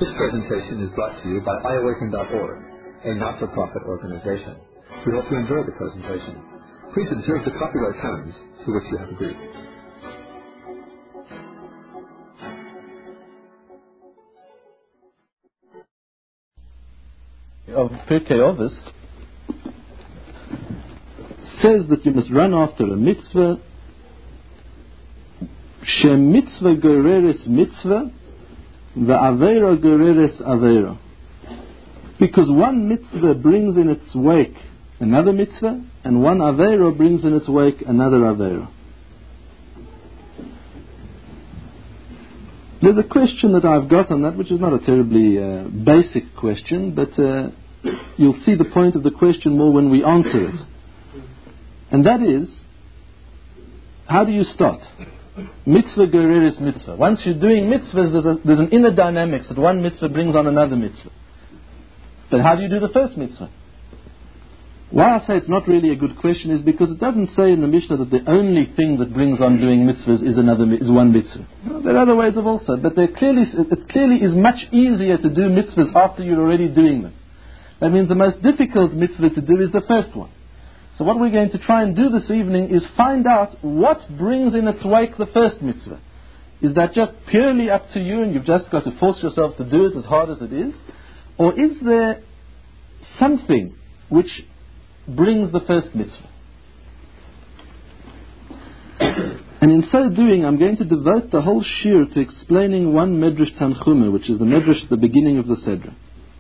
This presentation is brought to you by iAwaken.org, a not-for-profit organization. We hope you enjoy the presentation. Please observe the copyright terms to which you have agreed. Of Pirkei Avos says that you must run after a mitzvah, she mitzvah gereres mitzvah, the aveira gereres aveira. Because one mitzvah brings in its wake another mitzvah, and one aveira brings in its wake another aveira. There's a question that I've got on that, which is not a terribly basic question, but you'll see the point of the question more when we answer it. And that is, how do you start? Mitzvah gereres mitzvah. Once you're doing mitzvahs, there's an inner dynamics that one mitzvah brings on another mitzvah. But how do you do the first mitzvah? Why I say it's not really a good question is because it doesn't say in the Mishnah that the only thing that brings on doing mitzvahs is one mitzvah. There are other ways of also, but it clearly is much easier to do mitzvahs after you're already doing them. That means the most difficult mitzvah to do is the first one. So what we're going to try and do this evening is find out what brings in its wake the first mitzvah. Is that just purely up to you and you've just got to force yourself to do it as hard as it is? Or is there something which brings the first mitzvah? And in so doing, I'm going to devote the whole shir to explaining one Medrash Tanchuma, which is the Medrash at the beginning of the Sedra.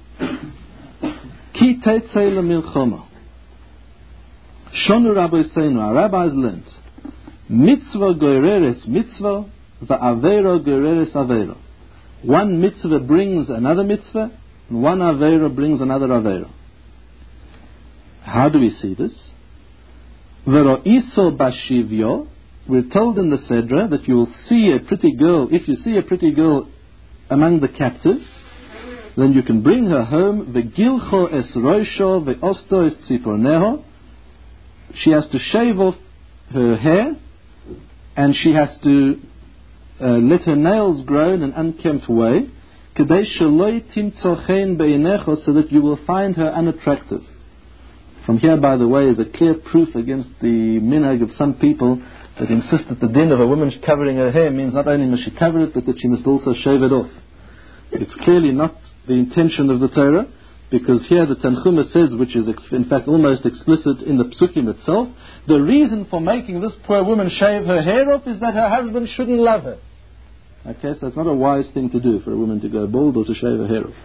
Ki teitzei lemilchama. Shonu Rabbeinu, our rabbis learnt, mitzvah goreres mitzvah, va'avera goreres avera. One mitzvah brings another mitzvah, and one avera brings another avera. How do we see this? Vero'iso bashivyo. We're told in the Sedra that you will see a pretty girl. If you see a pretty girl among the captives, then you can bring her home. V'gilcho es roisho ve'osto es tziporneho. She has to shave off her hair, and she has to let her nails grow in an unkempt way, kedei sheloi timtzo chen beinecho, so that you will find her unattractive. From here, by the way, is a clear proof against the minhag of some people that insist that the din of a woman covering her hair means not only must she cover it, but that she must also shave it off. It's clearly not the intention of the Torah, because here the Tanchuma says, which is in fact almost explicit in the Psukim itself, the reason for making this poor woman shave her hair off is that her husband shouldn't love her. Okay, so it's not a wise thing to do for a woman to go bald or to shave her hair off.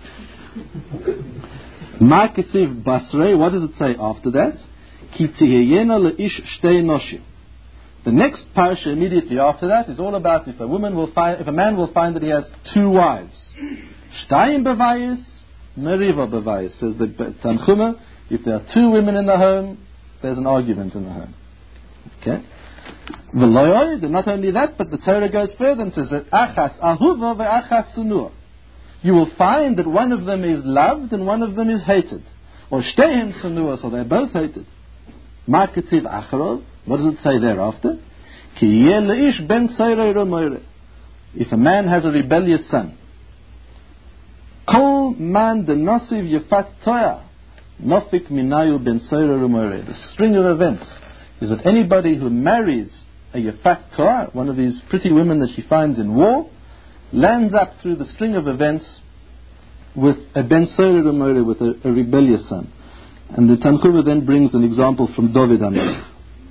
Ma'kesiv Basrei, what does it say after that? Ki tihiyena leish shtei noshim. The next parasha immediately after that is all about if a man will find that he has two wives. Shtayim bevayis, meriva bevayis. Says the Tanchuma, if there are two women in the home, there's an argument in the home. Okay? V'loyoi, not only that, but the Torah goes further and says that achas ahuva ve'achas sunua. You will find that one of them is loved and one of them is hated. Or shteihem sunua, so they're both hated. Ma'ketiv acharov, what does it say thereafter? Ki yeh leish ben tzairei romoire. If a man has a rebellious son, kol man de nasiv yefat toya, nofik minayu ben tzairei romoire. The string of events is that anybody who marries a yefat toya, one of these pretty women that she finds in war, lands up through the string of events with a ben tzairei romoire, with a rebellious son. And the Tanchuma then brings an example from David HaMelech.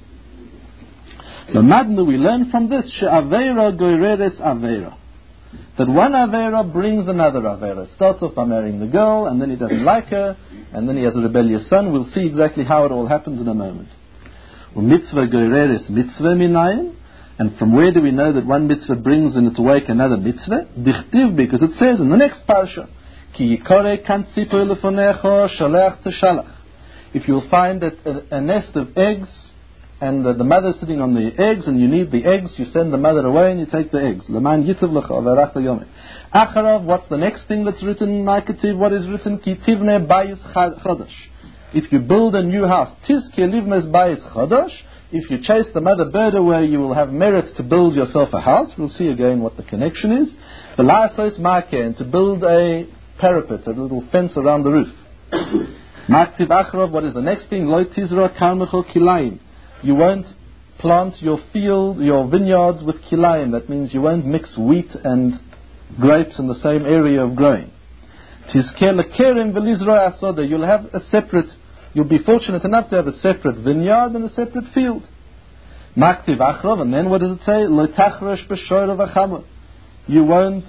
The Madnu, we learn from this, she'aveira goireres aveira, that one aveira brings another aveira. It starts off by marrying the girl, and then he doesn't like her, and then he has a rebellious son. We'll see exactly how it all happens in a moment. Mitzvah goireres mitzvah minayin, and from where do we know that one mitzvah brings in its wake another mitzvah? Dichtiv, because it says in the next parasha, ki yikore kan tzipor lefonecho shalech teshalach. If you'll find that a nest of eggs, and the mother's sitting on the eggs, and you need the eggs, you send the mother away and you take the eggs. L'man yitav lecha v'arachta yomeh. Acharav, what's the next thing that's written in Ma'ketiv? What is written? Ki tivne bayis chodesh. If you build a new house, tis ki livnes bayis chodesh, if you chase the mother bird away, you will have merit to build yourself a house. We'll see again what the connection is. And to build a parapet, a little fence around the roof. Maktiv achrov, what is the next thing? Lo tizra karmecho kilayim. You won't plant your field, your vineyards with kilayim. That means you won't mix wheat and grapes in the same area of growing. Tizker lekerem velizra asoda. You'll have a separate, you'll be fortunate enough to have a separate vineyard and a separate field. Maktiv achrov, and then what does it say? Lo tachrosh b'shoyra v'chama. You won't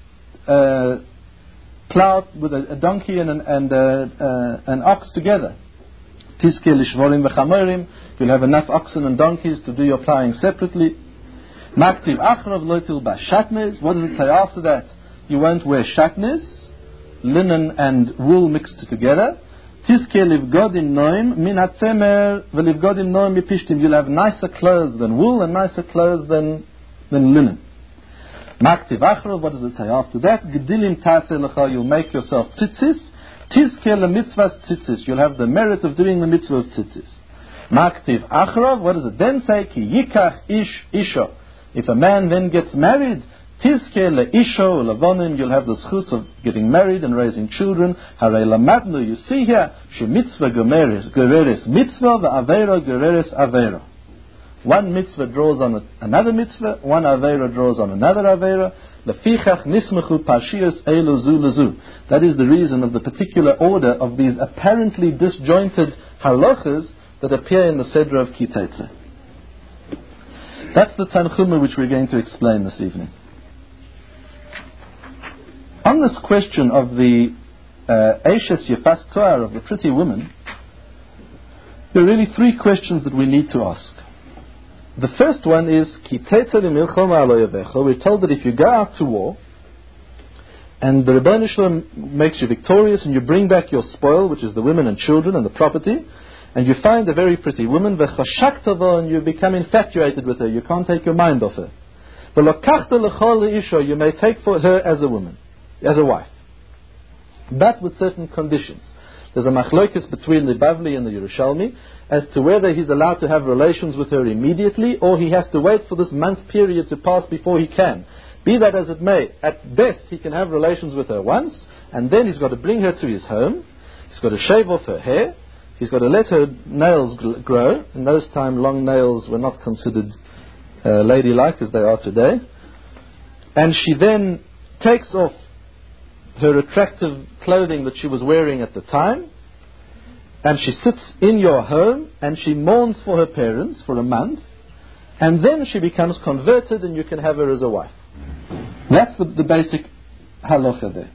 plow with a donkey and an ox together. Tizke lishvorim v'chamorim. You'll have enough oxen and donkeys to do your plowing separately. Maktiv achrov lo tilba shatnez. What does it say after that? You won't wear shatnez, linen and wool mixed together. Tizke livgodim noim min hatzemer v'livgodim noim mipishtim. You'll have nicer clothes than wool and nicer clothes than linen. Maktiv achrov, what does it say after that? Gedilim taseh lecha, you'll make yourself tzitzis. Tizke lemitzvahs tzitzis, you'll have the merit of doing the mitzvah of tzitzis. Maktiv achrov, what does it then say? Ki yikach ish isho. If a man then gets married, tizke leisho lavonim, you'll have the schus of getting married and raising children. Harei lamadnu, you see here, she mitzvah gereres mitzvah, va'avera gereres avera. One mitzvah draws on another mitzvah, one avera draws on another avera. Lefichach nismechu parshios elu zu lezu. That is the reason of the particular order of these apparently disjointed halachas that appear in the Sedra of Ki Teitzei. That's the Tanchuma which we're going to explain this evening. On this question of the Eishes Yefas Toar, of the pretty woman, there are really three questions that we need to ask. The first one is, Ki Teitzei l'milchoma alo yavecha. We're told that if you go out to war, and the Rebbeinu Shalom makes you victorious, and you bring back your spoil, which is the women and children and the property, and you find a very pretty woman, and you become infatuated with her, you can't take your mind off her. You may take for her as a woman, as a wife, but with certain conditions. There's a machlokes between the Bavli and the Yerushalmi as to whether he's allowed to have relations with her immediately, or he has to wait for this month period to pass before he can. Be that as it may, at best he can have relations with her once, and then he's got to bring her to his home, he's got to shave off her hair, he's got to let her nails grow. In those times, long nails were not considered ladylike as they are today. And she then takes off her attractive clothing that she was wearing at the time, and she sits in your home, and she mourns for her parents for a month, and then she becomes converted, and you can have her as a wife. That's the basic halacha there.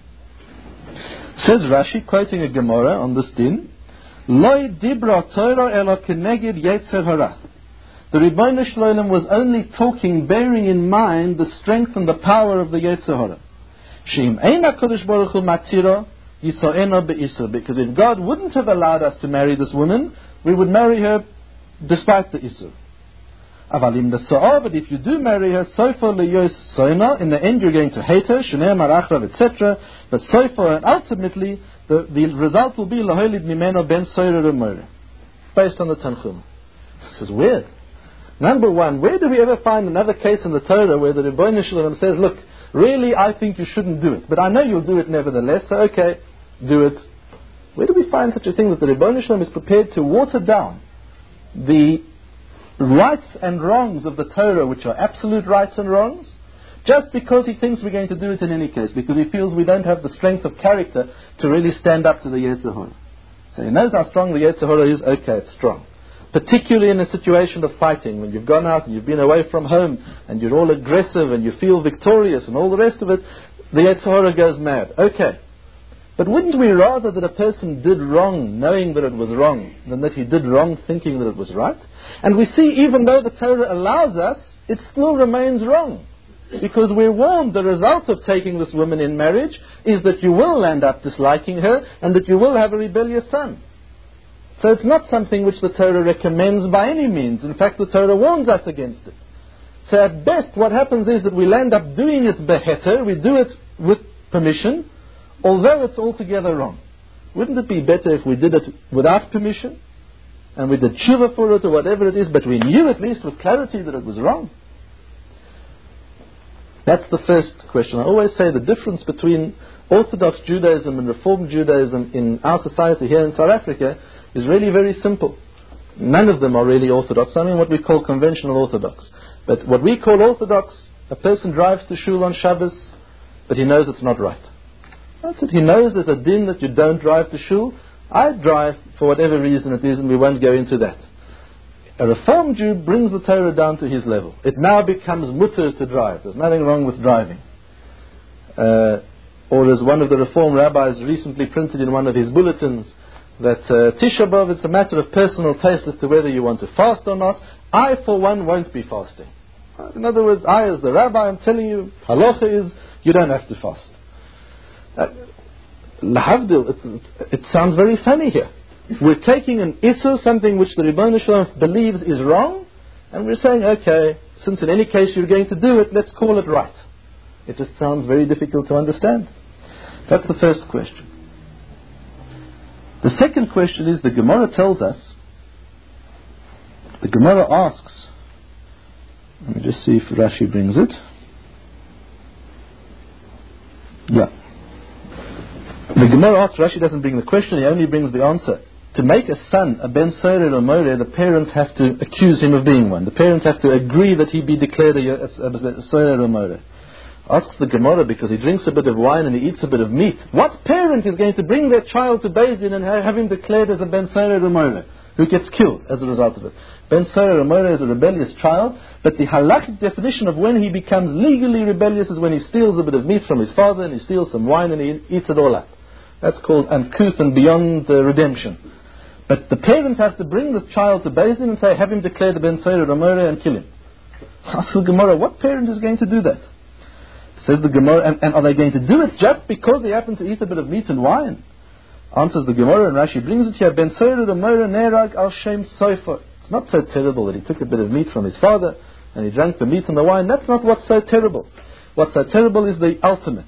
Says Rashi, quoting a Gemara on this din, Loi dibra Torah ela keneged yetzer hara. The Rebbeinu Shalom was only talking, bearing in mind the strength and the power of the yetzer hara. Sheim eina kodesh baruch hu matira yisoena be'isur. Because if God wouldn't have allowed us to marry this woman, we would marry her despite the isur. Avalim the so'ah, but if you do marry her, sofa leyos soina, in the end you're going to hate her, shnei marachrav, etc. But sofa, and ultimately, the result will be laholid mimeno ben soirer u'morer, based on the Tanchum. This is weird. Number one, where do we ever find another case in the Torah where the Rebbeinu Shalom says, look, really I think you shouldn't do it, but I know you'll do it nevertheless, so okay, do it. Where do we find such a thing that the Rebbeinu Shalom is prepared to water down the rights and wrongs of the Torah, which are absolute rights and wrongs, just because he thinks we're going to do it in any case, because he feels we don't have the strength of character to really stand up to the Yetzer Hara. So he knows how strong the Yetzer Hara is, okay, it's strong. Particularly in a situation of fighting, when you've gone out and you've been away from home, and you're all aggressive and you feel victorious and all the rest of it, the Yetzer Hara goes mad. Okay. But wouldn't we rather that a person did wrong knowing that it was wrong than that he did wrong thinking that it was right? And we see even though the Torah allows us, it still remains wrong. Because we're warned the result of taking this woman in marriage is that you will end up disliking her and that you will have a rebellious son. So it's not something which the Torah recommends by any means. In fact, the Torah warns us against it. So at best what happens is that we'll end up doing it beheter, we do it with permission, although it's altogether wrong. Wouldn't it be better if we did it without permission? and we did tshuva for it or whatever it is, but we knew at least with clarity that it was wrong. That's the first question. I always say the difference between Orthodox Judaism and Reform Judaism in our society here in South Africa is really very simple. None of them are really Orthodox. I mean what we call conventional Orthodox. But what we call Orthodox, a person drives to shul on Shabbos, but he knows it's not right. That's it. He knows there's a din that you don't drive to shul. I drive for whatever reason it is, and we won't go into that. A Reform Jew brings the Torah down to his level. It now becomes mutter to drive. There's nothing wrong with driving. Or as one of the Reform rabbis recently printed in one of his bulletins, that Tisha B'Av, it's a matter of personal taste as to whether you want to fast or not. I, for one, won't be fasting. In other words, I, as the rabbi, am telling you, halacha is, you don't have to fast. Lahavdil, it sounds very funny here. We're taking an issur, something which the Ribono Shel Olam believes is wrong, and we're saying, okay, since in any case you're going to do it, let's call it right. It just sounds very difficult to understand. That's the first question. The second question is, the Gemara tells us, the Gemara asks, let me just see if Rashi brings it. Yeah. The Gemara asks, Rashi doesn't bring the question, he only brings the answer. To make a son a ben sorer or more, the parents have to accuse him of being one. The parents have to agree that he be declared a sorer or more. Asks the Gemara, because he drinks a bit of wine and he eats a bit of meat, what parent is going to bring their child to Beis Din and have him declared as a ben sorer or more, who gets killed as a result of it? Ben sorer or more is a rebellious child, but the halachic definition of when he becomes legally rebellious is when he steals a bit of meat from his father and he steals some wine and he eats it all up. That's called uncouth and beyond redemption. But the parents have to bring the child to Beis Din and say, have him declared a ben sorer or more and kill him. Asks the Gemara, what parent is going to do that? Says the Gemara, and are they going to do it just because they happen to eat a bit of meat and wine? Answers the Gemara, and Rashi brings it here, ben sorer or more nerag al shem sofer. It's not so terrible that he took a bit of meat from his father and he drank the meat and the wine. That's not what's so terrible. What's so terrible is the ultimate.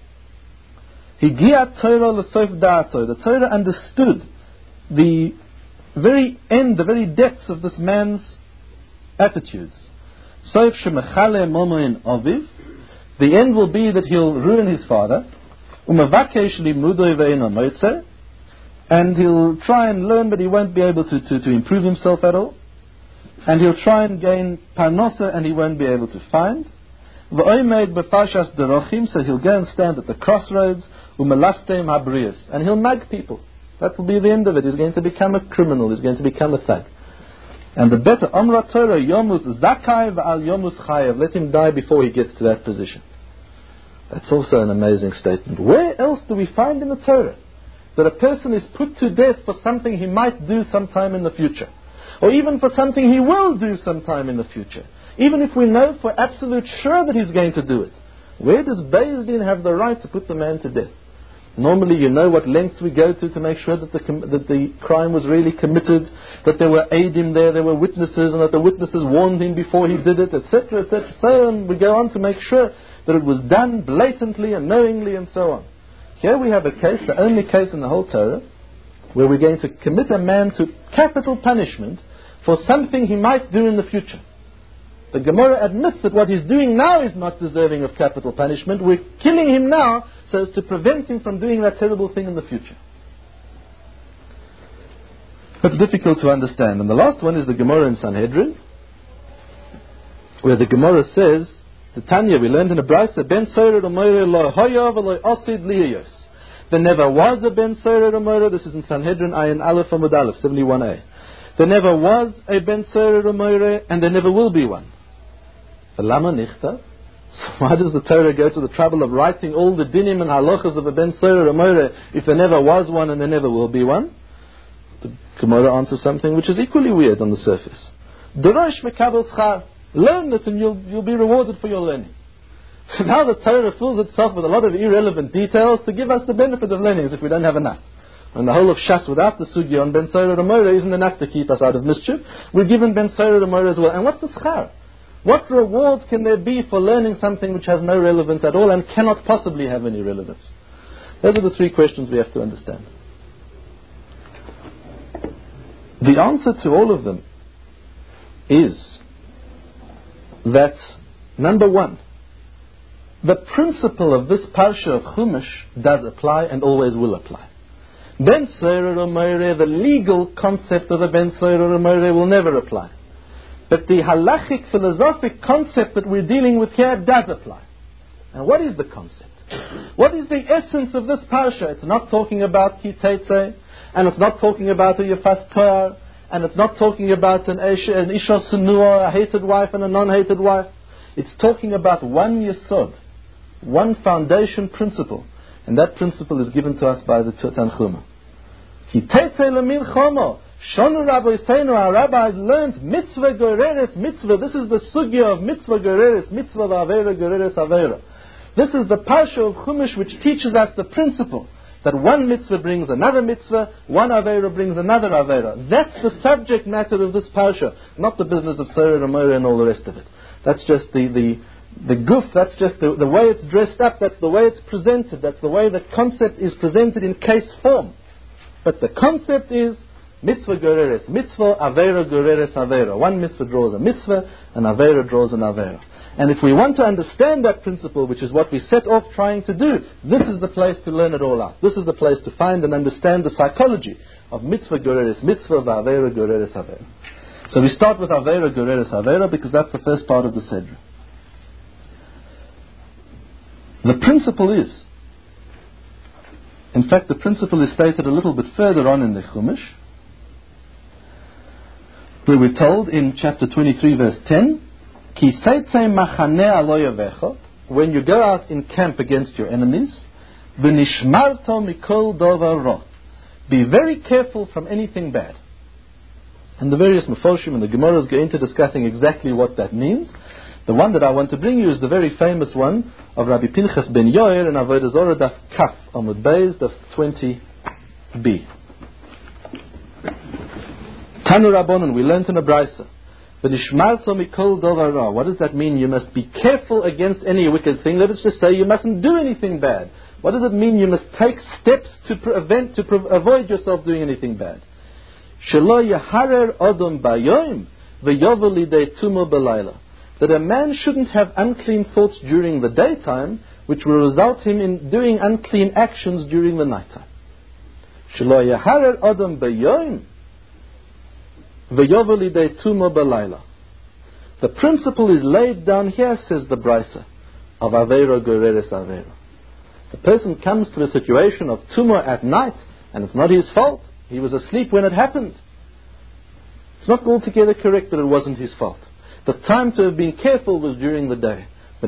Higiat Torah l'sof da'ato. The Torah understood the very end, the very depths of this man's attitudes. Sof shemechale momoin aviv. The end will be that he'll ruin his father. Umavakesh limudoi ve'eno motzeh. And he'll try and learn, but he won't be able to improve himself at all. And he'll try and gain parnosa, and he won't be able to find. V'oimed b'pashas derochim. So he'll go and stand at the crossroads. Umelastem habrius. And he'll nag people. That will be the end of it. He's going to become a criminal. He's going to become a thug. And the better, Amra Torah yomus zakai v'al yomus chayev. Let him die before he gets to that position. That's also an amazing statement. Where else do we find in the Torah that a person is put to death for something he might do sometime in the future? Or even for something he will do sometime in the future? Even if we know for absolute sure that he's going to do it. Where does Beis Din have the right to put the man to death? Normally you know what lengths we go to make sure that the crime was really committed, that there were aidim there were witnesses, and that the witnesses warned him before he did it, etc., etc. So on, we go on to make sure that it was done blatantly and knowingly and so on. Here we have a case, the only case in the whole Torah, where we're going to commit a man to capital punishment for something he might do in the future. The Gemara admits that what he's doing now is not deserving of capital punishment. We're killing him now so as to prevent him from doing that terrible thing in the future. It's difficult to understand. And the last one is the Gemara in Sanhedrin, where the Gemara says, the Tanya, we learned in a Brisa, Ben Sorer Omoire lo hoya v'lo osid liyos. There never was a Ben Sorer Omoire. This is in Sanhedrin Ayin Aleph Amud Aleph 71a. There never was a Ben Sorer Omoire, and there never will be one. Lama nichta. So why does the Torah go to the trouble of writing all the dinim and halachas of a Ben Sorer Omoire if there never was one and there never will be one? The Gemara answers something which is equally weird on the surface. Dorosh mekabel schar. Learn it and you'll be rewarded for your learning. So now the Torah fills itself with a lot of irrelevant details to give us the benefit of learning as if we don't have enough. And the whole of Shas without the sugya on Ben Sorer Omoire isn't enough to keep us out of mischief. We're given Ben Sorer Omoire as well. And what's the schar? What reward can there be for learning something which has no relevance at all and cannot possibly have any relevance? Those are the three questions we have to understand. The answer to all of them is that, number one, the principle of this parsha of Chumash does apply and always will apply. Ben Sorer U'Moireh, the legal concept of the Ben Sorer U'Moireh will never apply. But the halachic philosophic concept that we're dealing with here does apply. And what is the concept? What is the essence of this parsha? It's not talking about Ki Teitzei, and it's not talking about a Yefas Toar, and it's not talking about an Isha Sunua, a hated wife and a non-hated wife. It's talking about one Yesod, one foundation principle, and that principle is given to us by the Tanchuma. Ki Teitzei Lemilchomo, Shonu Rabbeinu, our rabbis learned mitzvah goreres mitzvah. This is the sugya of mitzvah goreres mitzvah v'avera goreres avera. This is the parsha of Chumash which teaches us the principle that one mitzvah brings another mitzvah, one avera brings another avera. That's the subject matter of this parsha, not the business of Sorer U'Moireh and all the rest of it. That's just the goof, that's just the way it's dressed up, that's the way it's presented, that's the way the concept is presented in case form. But the concept is mitzvah goreres mitzvah, avera goreres avera. One mitzvah draws a mitzvah, an avera draws an avera. And if we want to understand that principle, which is what we set off trying to do, this is the place to learn it all out. This is the place to find and understand the psychology of mitzvah goreres mitzvah, avera goreres avera. So we start with avera goreres avera because that's the first part of the Sedra. The principle is, in fact the principle is stated a little bit further on in the Chumash, where we're told in chapter 23 verse 10, Ki seitzei machaneh alo yavecha, when you go out in camp against your enemies, v'nishmarto mikol dovar ra, be very careful from anything bad. And the various Meforshim and the Gemaras go into discussing exactly what that means. The one that I want to bring you is the very famous one of Rabbi Pinchas ben Yoer in Avodah Zorah Daf Kaf Amud Beis Daf 20b. Tanu Rabbanon, we learned in a Brisa, what does that mean? You must be careful against any wicked thing. Let us just say you mustn't do anything bad. What does it mean? You must take steps to avoid yourself doing anything bad. That a man shouldn't have unclean thoughts during the daytime, which will result him in doing unclean actions during the nighttime. The principle is laid down here, says the Brisa, of Avera Goreres Avera. The person comes to a situation of tumor at night, and it's not his fault. He was asleep when it happened. It's not altogether correct that it wasn't his fault. The time to have been careful was during the day.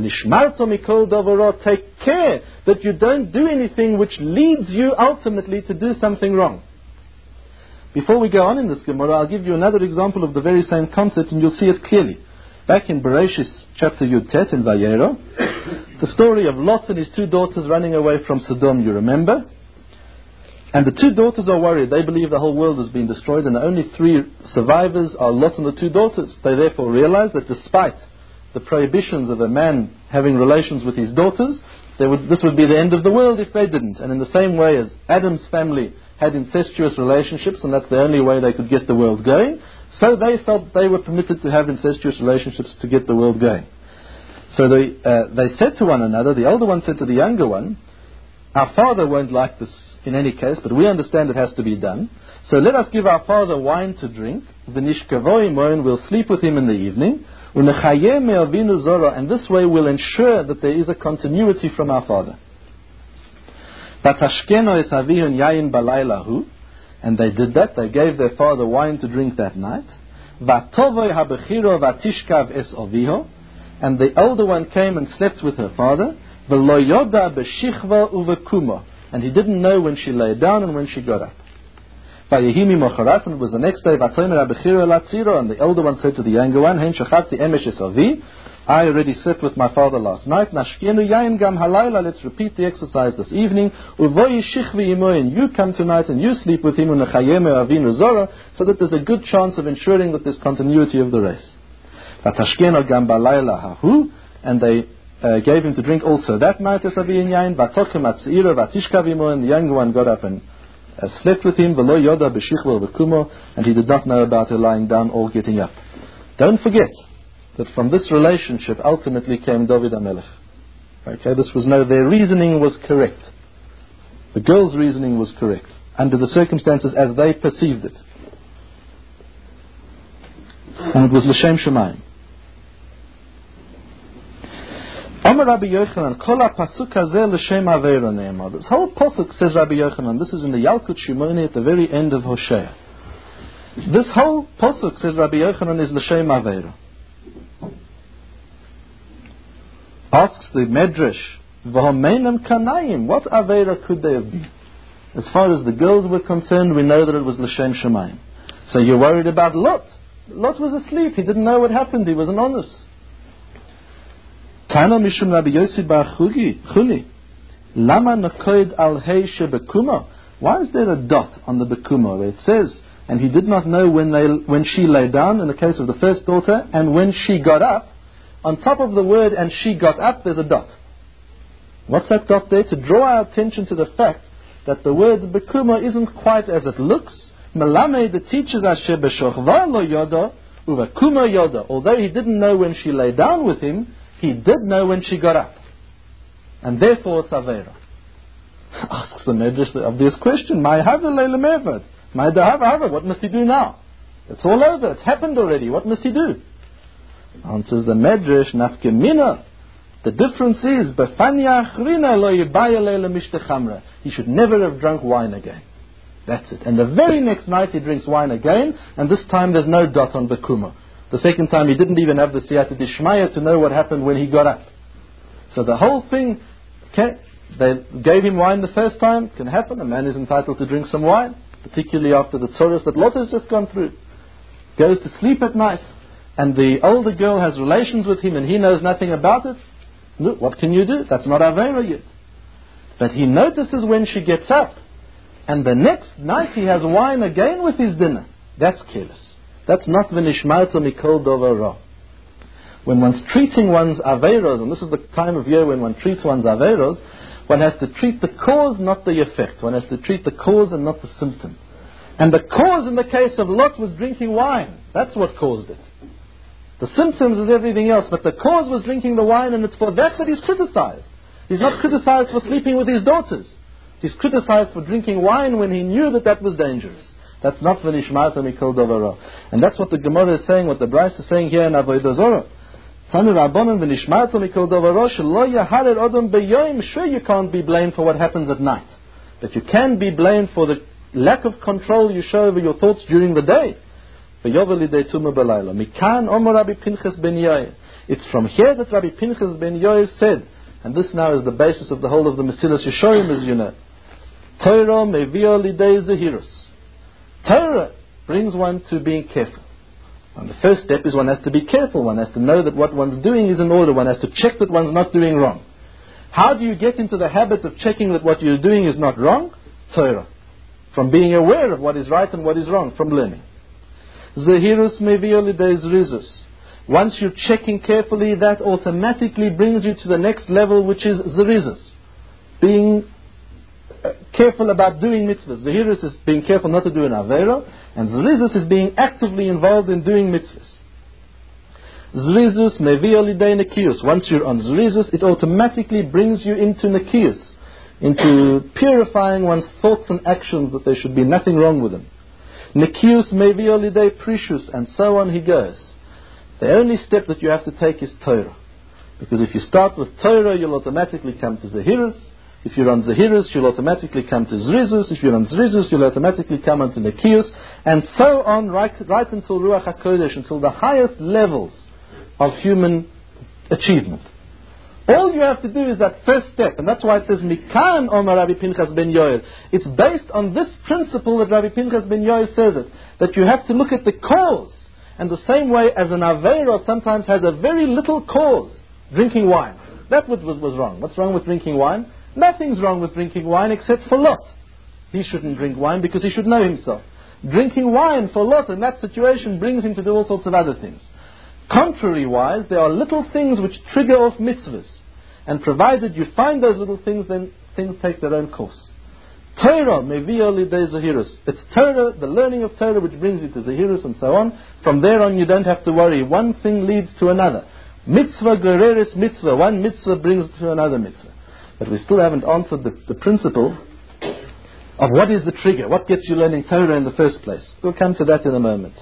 Take care that you don't do anything which leads you ultimately to do something wrong. Before we go on in this Gemara, I'll give you another example of the very same concept, and you'll see it clearly. Back in Bereshis chapter Yud Tet in Vayero, the story of Lot and his two daughters running away from Sodom, you remember? And the two daughters are worried. They believe the whole world has been destroyed, and the only three survivors are Lot and the two daughters. They therefore realize that despite the prohibitions of a man having relations with his daughters, this would be the end of the world if they didn't. And in the same way as Adam's family had incestuous relationships, and that's the only way they could get the world going, so they felt they were permitted to have incestuous relationships to get the world going. So they said to one another, the older one said to the younger one, our father won't like this in any case, but we understand it has to be done. So let us give our father wine to drink, we'll sleep with him in the evening, and this way we'll ensure that there is a continuity from our father. And they did that. They gave their father wine to drink that night. And the older one came and slept with her father. And he didn't know when she lay down and when she got up. And it was the next day, and the elder one said to the younger one, I already slept with my father last night. Let's repeat the exercise this evening. You come tonight and you sleep with him, so that there's a good chance of ensuring that there's continuity of the race. And they gave him to drink also that night, and the younger one got up and slept with him, v'lo yoda b'shichvo v'kumo, and he did not know about her lying down or getting up. Don't forget that from this relationship ultimately came David HaMelech. Okay, their reasoning was correct. The girl's reasoning was correct, under the circumstances as they perceived it. And it was L'Shem Shemayim. Amar Rabbi Yochanan, Kol HaPasuk Hazeh L'Shem Aveira Ne'emar. This whole pasuk, says Rabbi Yochanan, this is in the Yalkut Shimoni at the very end of Hosea. This whole pasuk, says Rabbi Yochanan, is L'Shem Aveira. Asks the Medrash, V'homeinem Kanayim, what Aveira could they have been? As far as the girls were concerned, we know that it was L'Shem Shemayim. So you're worried about Lot. Lot was asleep, he didn't know what happened, he was an honest. Tano Mishum Rabbi Yossi Bar Chuni, Lama Nakoid Al Hei Shebekuma. Why is there a dot on the Bekuma where it says, and he did not know when she lay down, in the case of the first daughter, and when she got up? On top of the word, and she got up, there's a dot. What's that dot there? To draw our attention to the fact that the word Bekuma isn't quite as it looks. Melame, the teaches us Shebeshochva lo yoda, uvekuma yoda. Although he didn't know when she lay down with him, he did know when she got up. And therefore it's Aveira. Asks the Medrash the obvious question, Mai hava leila mevad? Mai hava, what must he do now? It's all over, it's happened already, what must he do? Answers the Medrash, Nafkemina. The difference is, Befanya achrina lo yibaya leila mishte chamra. He should never have drunk wine again. That's it. And the very next night he drinks wine again, and this time there's no dot on Bekuma. The second time he didn't even have the Siyata Dishmaya to know what happened when he got up. So the whole thing, they gave him wine the first time, can happen, a man is entitled to drink some wine, particularly after the tzoros that Lot has just gone through. Goes to sleep at night, and the older girl has relations with him and he knows nothing about it. Look, what can you do? That's not Aveira yet. But he notices when she gets up, and the next night he has wine again with his dinner. That's careless. That's not v'nishmarta mikol dover ra. When one's treating one's aveiros, and this is the time of year when one treats one's aveiros, one has to treat the cause, not the effect. One has to treat the cause and not the symptom. And the cause in the case of Lot was drinking wine. That's what caused it. The symptoms is everything else, but the cause was drinking the wine, and it's for that he's criticized. He's not criticized for sleeping with his daughters. He's criticized for drinking wine when he knew that was dangerous. That's not v'nishmarta mikol dover ra. And that's what the Gemara is saying, what the Bryce is saying here in Avodah Zorah. Tanu Rabbanan v'nishmarta mikol dover ra shelo yaharer odom beyoim. Sure, you can't be blamed for what happens at night, but you can be blamed for the lack of control you show over your thoughts during the day. Mikan Omar Rabbi Pinchas ben Yair. It's from here that Rabbi Pinchas ben Yair said, and this now is the basis of the whole of the Mesilas Yesharim, as you know. Torah mevia lidei zehirus. Torah brings one to being careful. And the first step is one has to be careful. One has to know that what one's doing is in order. One has to check that one's not doing wrong. How do you get into the habit of checking that what you're doing is not wrong? Torah. From being aware of what is right and what is wrong, from learning. Zehirus mevia lidei zrizus. Once you're checking carefully, that automatically brings you to the next level, which is zerizus. Being careful about doing mitzvahs. Zehirus is being careful not to do an aveira, and zerizus is being actively involved in doing mitzvahs. Zerizus mevia lidei nekiyus. Once you're on zerizus, it automatically brings you into nekiyus, into purifying one's thoughts and actions, that there should be nothing wrong with them. Nekiyus mevia lidei precious, and so on he goes. The only step that you have to take is Torah. Because if you start with Torah, you'll automatically come to Zehirus. If you're on Zehirus, you'll automatically come to Zrizus. If you're on Zrizus, you'll automatically come onto Nekiyus. And so on, right until Ruach HaKodesh, until the highest levels of human achievement. All you have to do is that first step. And that's why it says, Mikan Omar Rabbi Pinchas ben Yair. It's based on this principle that Rabbi Pinchas ben Yair says it. That you have to look at the cause. And the same way as an Aveira sometimes has a very little cause, drinking wine. That was wrong. What's wrong with drinking wine? Nothing's wrong with drinking wine except for Lot. He shouldn't drink wine because he should know himself. Drinking wine for Lot in that situation brings him to do all sorts of other things. Contrary-wise, there are little things which trigger off mitzvahs. And provided you find those little things, then things take their own course. Torah mevia lidei zahirus. It's Torah, the learning of Torah, which brings you to zahirus and so on. From there on, you don't have to worry. One thing leads to another. Mitzvah gereris mitzvah. One mitzvah brings to another mitzvah. But we still haven't answered the principle of what is the trigger. What gets you learning Torah in the first place? We'll come to that in a moment.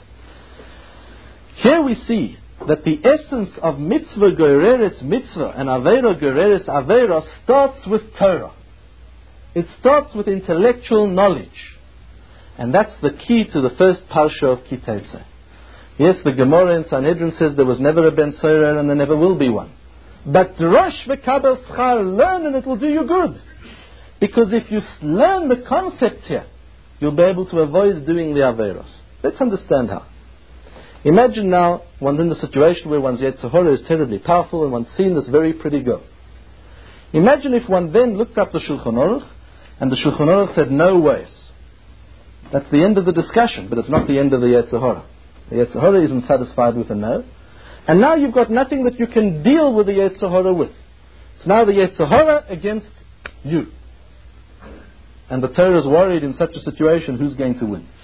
Here we see that the essence of mitzvah gereris mitzvah and avera gereris avera starts with Torah. It starts with intellectual knowledge. And that's the key to the first parsha of Ki Teitzei. Yes, the Gemara in Sanhedrin says there was never a Ben Sorer and there never will be one. But Drosh v'kabel schar, learn and it will do you good. Because if you learn the concept here, you'll be able to avoid doing the averos. Let's understand how. Imagine now one's in the situation where one's Yetzer Hara is terribly powerful and one's seen this very pretty girl. Imagine if one then looked up the Shulchan Aruch and the Shulchan Aruch said, no ways. That's the end of the discussion, but it's not the end of the Yetzer Hara. The Yetzer Hara isn't satisfied with a no. And now you've got nothing that you can deal with the Yetzer Hara with. It's now the Yetzer Hara against you. And the Torah is worried in such a situation, who's going to win?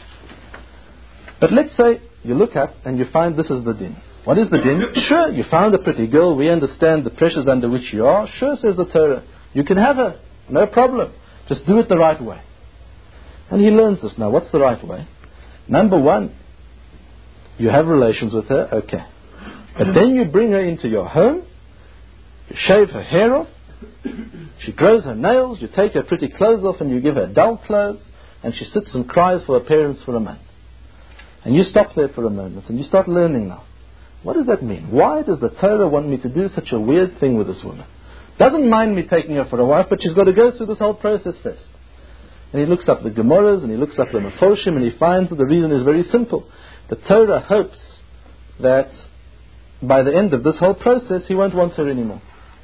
But let's say you look up and you find this is the din. What is the din? Sure, you found a pretty girl. We understand the pressures under which you are. Sure, says the Torah. You can have her. No problem. Just do it the right way. And he learns this now. What's the right way? Number one, you have relations with her. Okay. But then you bring her into your home. You shave her hair off. She grows her nails. You take her pretty clothes off and you give her dull clothes. And she sits and cries for her parents for a month. And you stop there for a moment and you start learning now. What does that mean? Why does the Torah want me to do such a weird thing with this woman? Doesn't mind me taking her for a wife, but she's got to go through this whole process first. And he looks up the Gemaras and he looks up the Mefoshim and he finds that the reason is very simple. The Torah hopes that by the end of this whole process he won't want her anymore.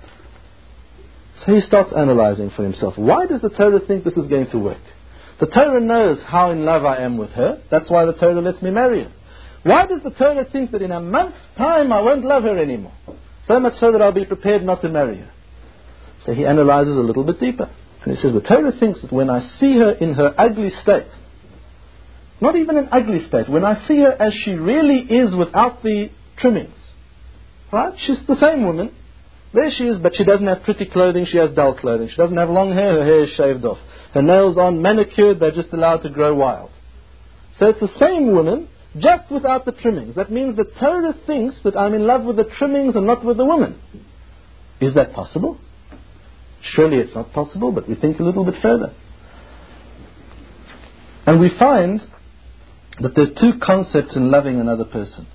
So he starts analyzing for himself. Why does the Torah think this is going to work? The Torah knows how in love I am with her. That's why the Torah lets me marry her. Why does the Torah think that in a month's time I won't love her anymore? So much so that I'll be prepared not to marry her. So he analyzes a little bit deeper. And he says the Torah thinks that when I see her in her ugly state, not even an ugly state, when I see her as she really is without the trimmings, right? She's the same woman. There she is, but she doesn't have pretty clothing, she has dull clothing. She doesn't have long hair, her hair is shaved off. Her nails aren't manicured, they're just allowed to grow wild. So it's the same woman, just without the trimmings. That means the Torah thinks that I'm in love with the trimmings and not with the woman. Is that possible? Surely it's not possible, but we think a little bit further. And we find that there are two concepts in loving another person.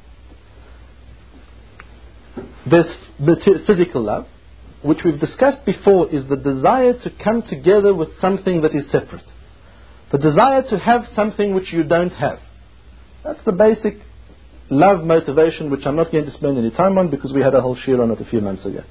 There's physical love, which we've discussed before, is the desire to come together with something that is separate. The desire to have something which you don't have. That's the basic love motivation, which I'm not going to spend any time on because we had a whole shir on it a few months ago.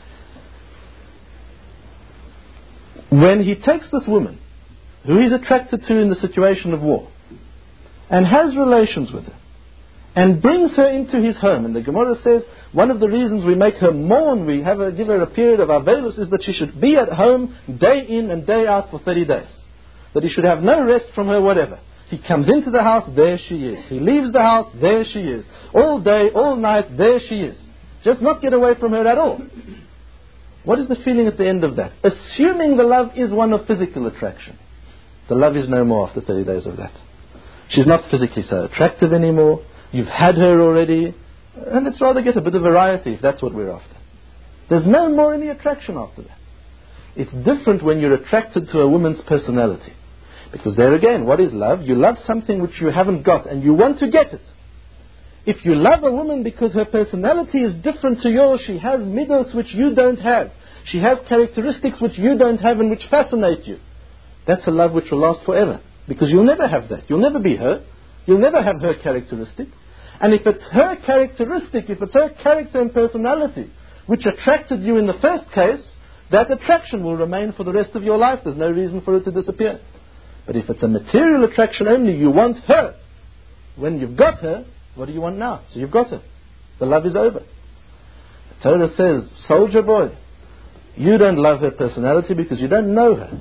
When he takes this woman, who he's attracted to in the situation of war, and has relations with her, and brings her into his home, and the Gemara says one of the reasons we make her mourn, we give her a period of avelus, is that she should be at home day in and day out for 30 days. That he should have no rest from her, whatever. He comes into the house, there she is. He leaves the house, there she is. All day, all night, there she is. Just not get away from her at all. What is the feeling at the end of that? Assuming the love is one of physical attraction. The love is no more after 30 days of that. She's not physically so attractive anymore. You've had her already. And let's rather get a bit of variety if that's what we're after. There's no more any attraction after that. It's different when you're attracted to a woman's personality. Because there again, what is love? You love something which you haven't got and you want to get it. If you love a woman because her personality is different to yours, she has midos which you don't have. She has characteristics which you don't have and which fascinate you. That's a love which will last forever. Because you'll never have that. You'll never be her. You'll never have her characteristic. And if it's her characteristic, if it's her character and personality which attracted you in the first case, that attraction will remain for the rest of your life. There's no reason for it to disappear. But if it's a material attraction only, you want her. When you've got her, what do you want now? So you've got her. The love is over. The Torah says, soldier boy, you don't love her personality because you don't know her.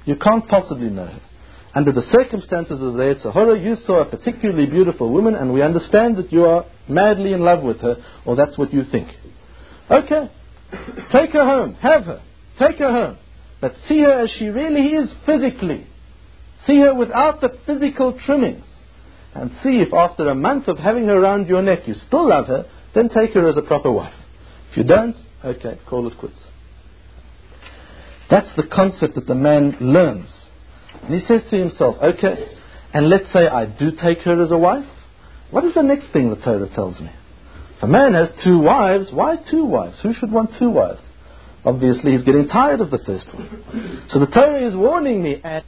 You can't possibly know her. Under the circumstances of the Yetzer Hara, you saw a particularly beautiful woman, and we understand that you are madly in love with her, or that's what you think. Okay, take her home, have her, take her home, but see her as she really is physically. See her without the physical trimmings, and see if after a month of having her around your neck you still love her, then take her as a proper wife. If you don't, okay, call it quits. That's the concept that the man learns. And he says to himself, okay, and let's say I do take her as a wife. What is the next thing the Torah tells me? If a man has 2 wives, why 2 wives? Who should want 2 wives? Obviously he's getting tired of the first one. So the Torah is warning me, and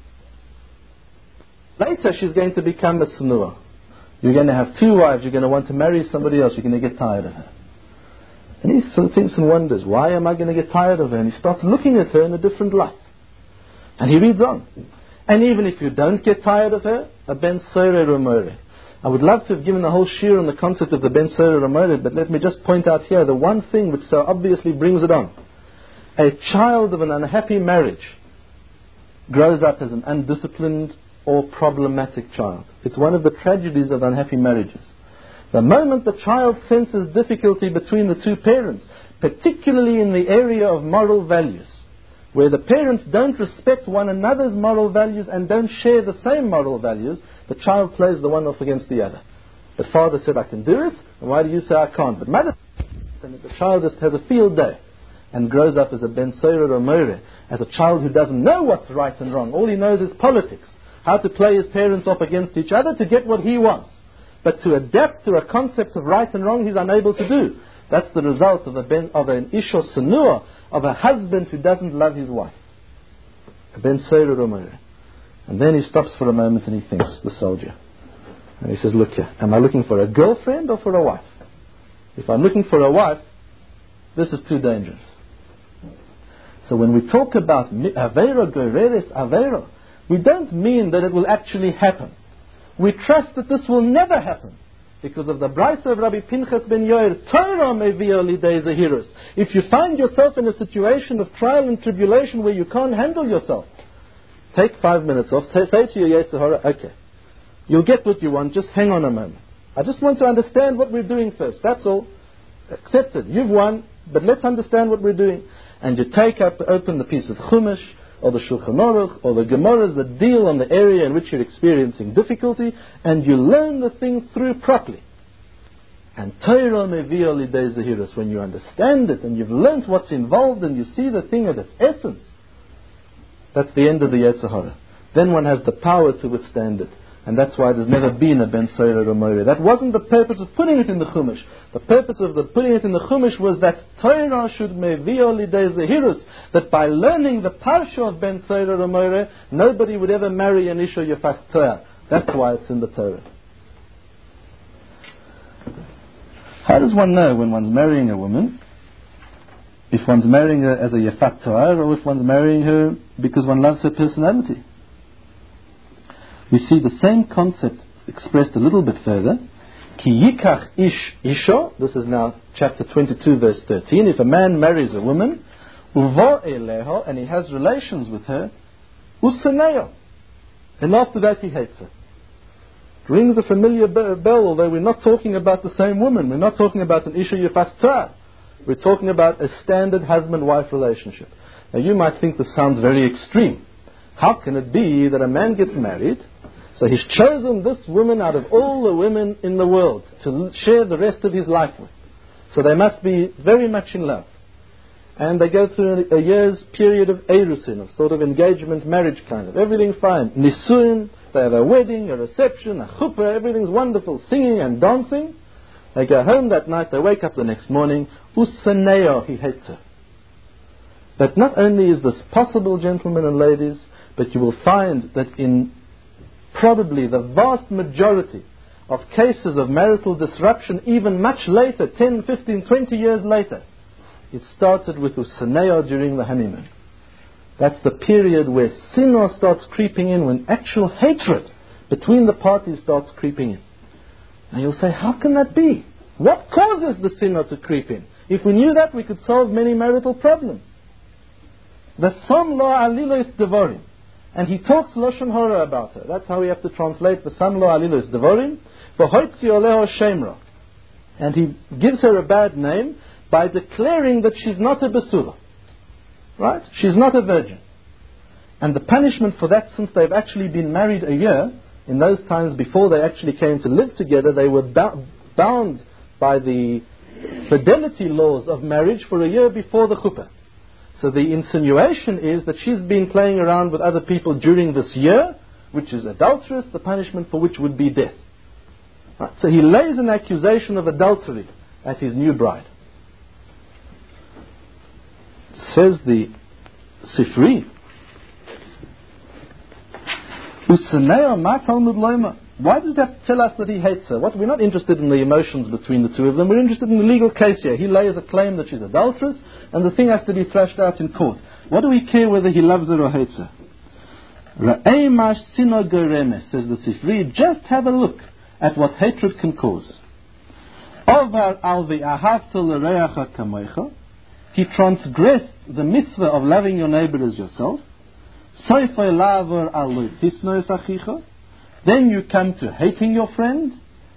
later she's going to become a snua. You're going to have 2 wives, you're going to want to marry somebody else, you're going to get tired of her. And he sort of thinks and wonders, why am I going to get tired of her? And he starts looking at her in a different light. And he reads on. And even if you don't get tired of her, a ben sorer umore. I would love to have given the whole shiur on the concept of the ben sorer umore, but let me just point out here the one thing which so obviously brings it on. A child of an unhappy marriage grows up as an undisciplined or problematic child. It's one of the tragedies of unhappy marriages. The moment the child senses difficulty between the 2 parents, particularly in the area of moral values, where the parents don't respect one another's moral values and don't share the same moral values, the child plays the one off against the other. The father said, I can do it, and why do you say I can't? But mother said, the child just has a field day and grows up as a ben sorer or more, as a child who doesn't know what's right and wrong. All he knows is politics, how to play his parents off against each other to get what he wants. But to adapt to a concept of right and wrong, he's unable to do. That's the result of an isha senua, of a husband who doesn't love his wife. A ben sorer or more. And then he stops for a moment and he thinks, the soldier. And he says, look here, am I looking for a girlfriend or for a wife? If I'm looking for a wife, this is too dangerous. So when we talk about avera goreres avera, we don't mean that it will actually happen. We trust that this will never happen because of the Braisa of Rabbi Pinchas ben Yair, Torah mevia lidei zehirus. If you find yourself in a situation of trial and tribulation where you can't handle yourself, take 5 minutes off, say to your Yetzer Hara, okay, you'll get what you want, just hang on a moment. I just want to understand what we're doing first, that's all. Accept it, you've won, but let's understand what we're doing. And you open the piece of Chumash, or the Shulchan Aruch, or the Gemaras that deal on the area in which you're experiencing difficulty, and you learn the thing through properly. And Torah mevia lidei zehirus, when you understand it, and you've learnt what's involved, and you see the thing at its essence, that's the end of the Yetzer Hara. Then one has the power to withstand it. And that's why there's never been a ben sorer or more. That wasn't the purpose of putting it in the Chumash. The purpose of putting it in the Chumash was that Torah should mevia lidei zehirus, that by learning the parsha of ben sorer or more, nobody would ever marry an isha yefas Torah. That's why it's in the Torah. How does one know when one's marrying a woman, if one's marrying her as a yefat Torah, or if one's marrying her because one loves her personality? We see the same concept expressed a little bit further. Ki yikach ish isha, this is now chapter 22 verse 13. If a man marries a woman, uvo eleha, and he has relations with her, usaneya, and after that he hates her. It rings a familiar bell, although we're not talking about the same woman. We're not talking about an isha yefas Torah. We're talking about a standard husband-wife relationship. Now you might think this sounds very extreme. How can it be that a man gets married, so he's chosen this woman out of all the women in the world to share the rest of his life with. So they must be very much in love. And they go through a year's period of erusin, of sort of engagement, marriage kind of. Everything fine. Nisuin, they have a wedding, a reception, a chuppah, everything's wonderful, singing and dancing. They go home that night, they wake up the next morning, usaneo, he hates her. But not only is this possible, gentlemen and ladies, but you will find that in probably the vast majority of cases of marital disruption, even much later, 10, 15, 20 years later, it started with usaneo during the honeymoon. That's the period where sinah starts creeping in, when actual hatred between the parties starts creeping in. Now you'll say, how can that be? What causes the sinah to creep in? If we knew that, we could solve many marital problems. The som la alilos devarim. and he talks Lashon Hora about her. That's how we have to translate V'sam lo alilus devorim, v'hoitzi oleho shemra. And he gives her a bad name by declaring that she's not a Basura. Right? She's not a virgin. And the punishment for that, since they've actually been married a year, in those times before they actually came to live together, they were bound by the fidelity laws of marriage for a year before the chuppah. So the insinuation is that she's been playing around with other people during this year, which is adulterous, the punishment for which would be death. Right? So he lays an accusation of adultery at his new bride. Says the Sifri, why does that tell us that he hates her? We're not interested in the emotions between the two of them. We're interested in the legal case here. He lays a claim that she's adulterous, and the thing has to be thrashed out in court. What do we care whether he loves her or hates her? Ra'ei sino gereme, says the Sifri. Just have a look at what hatred can cause. Over al v'ahavta l'reacha kamoicha. He transgressed the mitzvah of loving your neighbor as yourself. Soifei laver al tisnois achicha. Then you come to hating your friend.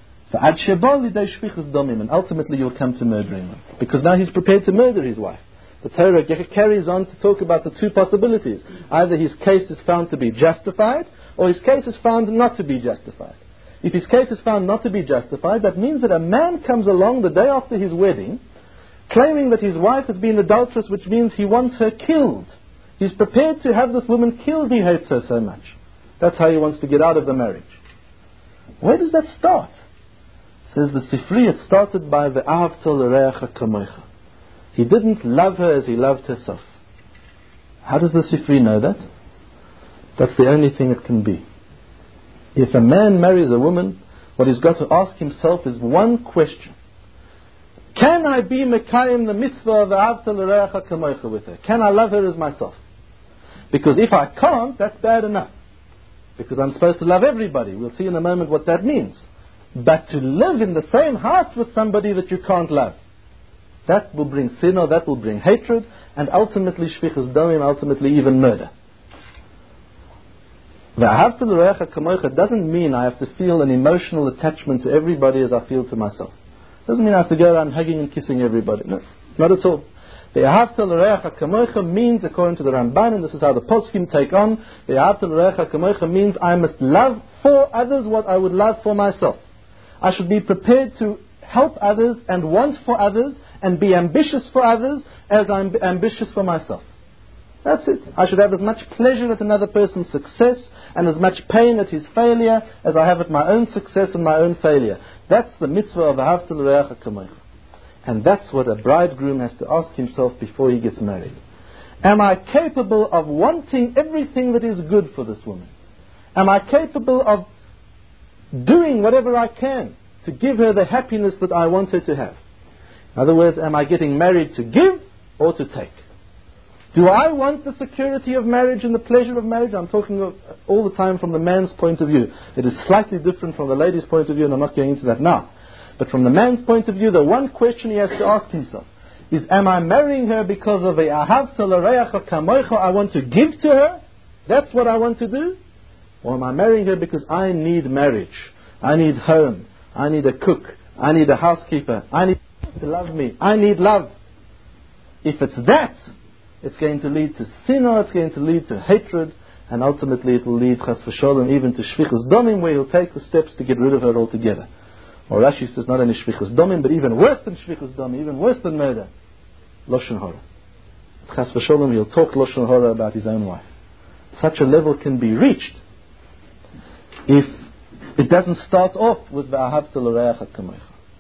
And ultimately you'll come to murdering him. Because now he's prepared to murder his wife. The Torah carries on to talk about the two possibilities. Either his case is found to be justified, or his case is found not to be justified. If his case is found not to be justified, that means that a man comes along the day after his wedding, claiming that his wife has been adulterous, which means he wants her killed. He's prepared to have this woman killed, he hates her so much. That's how he wants to get out of the marriage. Where does that start? Says the Sifri, it started by the Ahavta l'reacha kamoicha. He didn't love her as he loved herself. How does the Sifri know that? That's the only thing it can be. If a man marries a woman, what he's got to ask himself is one question. Can I be mekayim the mitzvah of Ahavta l'reacha kamoicha with her? Can I love her as myself? Because if I can't, that's bad enough. Because I'm supposed to love everybody. We'll see in a moment what that means. But to live in the same house with somebody that you can't love, that will bring sin, or that will bring hatred, and ultimately shvichus damim, ultimately even murder. V'ahavta l'reacha kamoicha doesn't mean I have to feel an emotional attachment to everybody as I feel to myself. Doesn't mean I have to go around hugging and kissing everybody. No, not at all. V'ahavta l'reacha kamoicha means, according to the Ramban, and this is how the poskim take on, v'ahavta l'reacha kamoicha means I must love for others what I would love for myself. I should be prepared to help others and want for others and be ambitious for others as I'm ambitious for myself. That's it. I should have as much pleasure at another person's success and as much pain at his failure as I have at my own success and my own failure. That's the mitzvah of Ahavta l'reacha kamoicha. And that's what a bridegroom has to ask himself before he gets married. Am I capable of wanting everything that is good for this woman? Am I capable of doing whatever I can to give her the happiness that I want her to have? In other words, am I getting married to give or to take? Do I want the security of marriage and the pleasure of marriage? I'm talking all the time from the man's point of view. It is slightly different from the lady's point of view, and I'm not going into that now. But from the man's point of view, the one question he has to ask himself is, am I marrying her because of a ahavta l'reacha kamoicha, I want to give to her? That's what I want to do? Or am I marrying her because I need marriage? I need home. I need a cook. I need a housekeeper. I need to love me. I need love. If it's that, it's going to lead to sin, or it's going to lead to hatred, and ultimately it will lead, chas v'sholem, even to shvichus domim, where he'll take the steps to get rid of her altogether. Or Rashi says not only shvichus domim, but even worse than shvichus domim, even worse than murder, lashon hora. Chas v'sholem, he'll talk lashon hora about his own wife. Such a level can be reached if it doesn't start off with v'ahavta l'reacha kamoicha.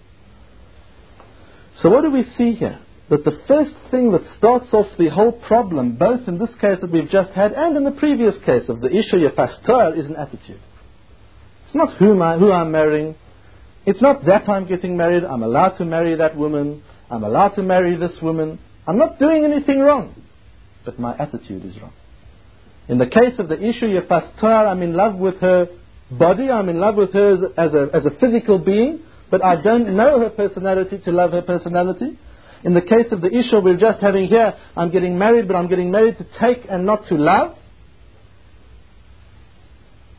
So what do we see here? That the first thing that starts off the whole problem, both in this case that we've just had and in the previous case of the Isha Yefas Torah, is an attitude. It's not who I'm marrying. It's not that I'm getting married. I'm allowed to marry that woman. I'm allowed to marry this woman. I'm not doing anything wrong. But my attitude is wrong. In the case of the Isha Yefas Torah, I'm in love with her body. I'm in love with her as a physical being. But I don't know her personality to love her personality. In the case of the Isha we're just having here, I'm getting married, but I'm getting married to take and not to love.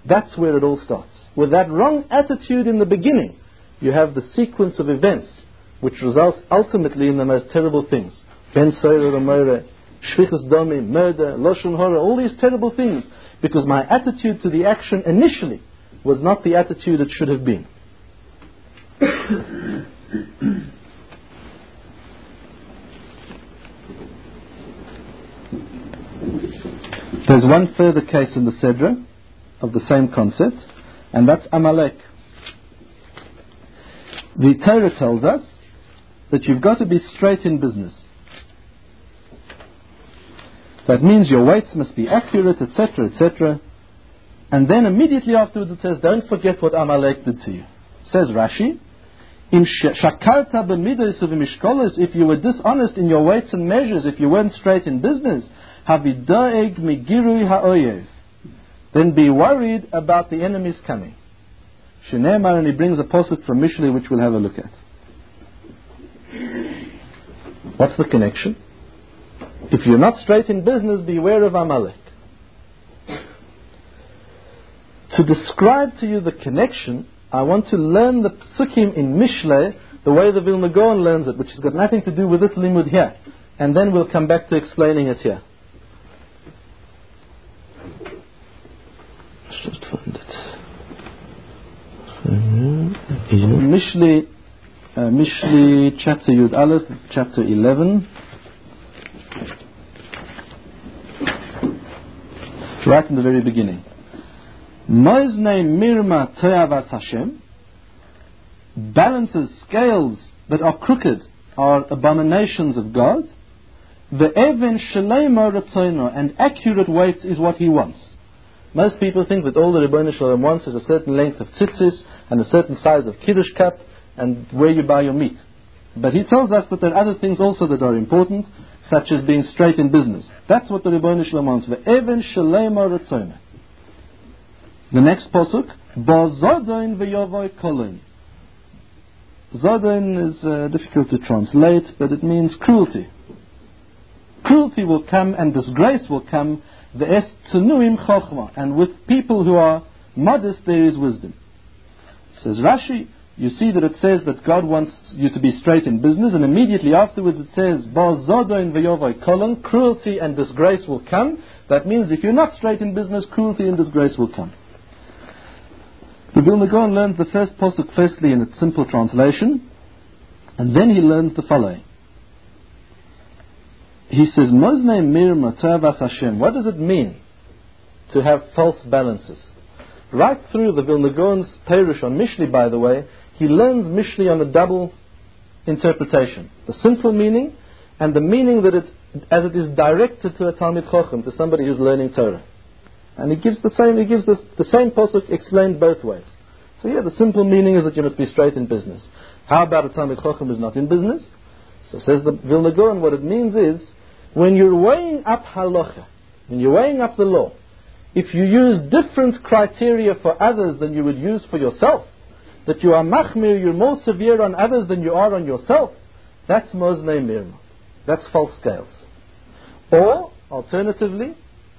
That's where it all starts. With that wrong attitude in the beginning, you have the sequence of events which results ultimately in the most terrible things. Ben Soyer Amore, Shvichus Domi, murder, Loshon Hora, all these terrible things, because my attitude to the action initially was not the attitude it should have been. There's one further case in the Sedra of the same concept, and that's Amalek. The Torah tells us that you've got to be straight in business. That means your weights must be accurate, etc., etc. And then immediately afterwards it says, don't forget what Amalek did to you. Says Rashi, shakarta b'midos u'v'mishkolos, if you were dishonest in your weights and measures, if you weren't straight in business, havidaeg migirui ha'oyev, then be worried about the enemies coming. Shneimar, and he brings a posuk from Mishlei which we'll have a look at. What's the connection? If you're not straight in business, beware of Amalek. To describe to you the connection, I want to learn the psukim in Mishlei the way the Vilna Gaon learns it, which has got nothing to do with this limud here. And then we'll come back to explaining it here. Let's just find it. Mishlei chapter Yud Aleph, chapter 11. Right in the very beginning. Moiznei mirma toyavas Hashem, balances, scales that are crooked are abominations of God. The even shalema ratzono, and accurate weights is what He wants. Most people think that all the Rebbeinu Shalom wants is a certain length of tzitzis and a certain size of kiddush cup and where you buy your meat. But He tells us that there are other things also that are important, such as being straight in business. That's what the Rebbeinu Shalom wants. The even shalema ratzono. The next pasuk, Ba Zodoin v'yovoi kolin. Zodoin is difficult to translate, but it means cruelty. Cruelty will come and disgrace will come. Ve'es tzunuim chochma, and with people who are modest there is wisdom. Says Rashi, you see that it says that God wants you to be straight in business, and immediately afterwards it says Ba Zodoin v'yovoi kolin, cruelty and disgrace will come. That means if you're not straight in business, cruelty and disgrace will come. The Vilna Gaon learns the first pasuk firstly in its simple translation, and then he learns the following. He says, Moznei mirma toyavas Hashem. What does it mean to have false balances? Right through the Vilna Gaon's Perush on Mishlei, by the way, he learns Mishlei on a double interpretation. The simple meaning and the meaning that as it is directed to a Talmid Chochem, to somebody who's learning Torah. And he gives the same pasuk explained both ways. So the simple meaning is that you must be straight in business. How about a Talmid Chochem who's not in business? So says the Vilna Gaon, what it means is, when you're weighing up halacha, when you're weighing up the law, if you use different criteria for others than you would use for yourself, that you are machmir, you're more severe on others than you are on yourself, that's moznei mirma. That's false scales. Or, alternatively,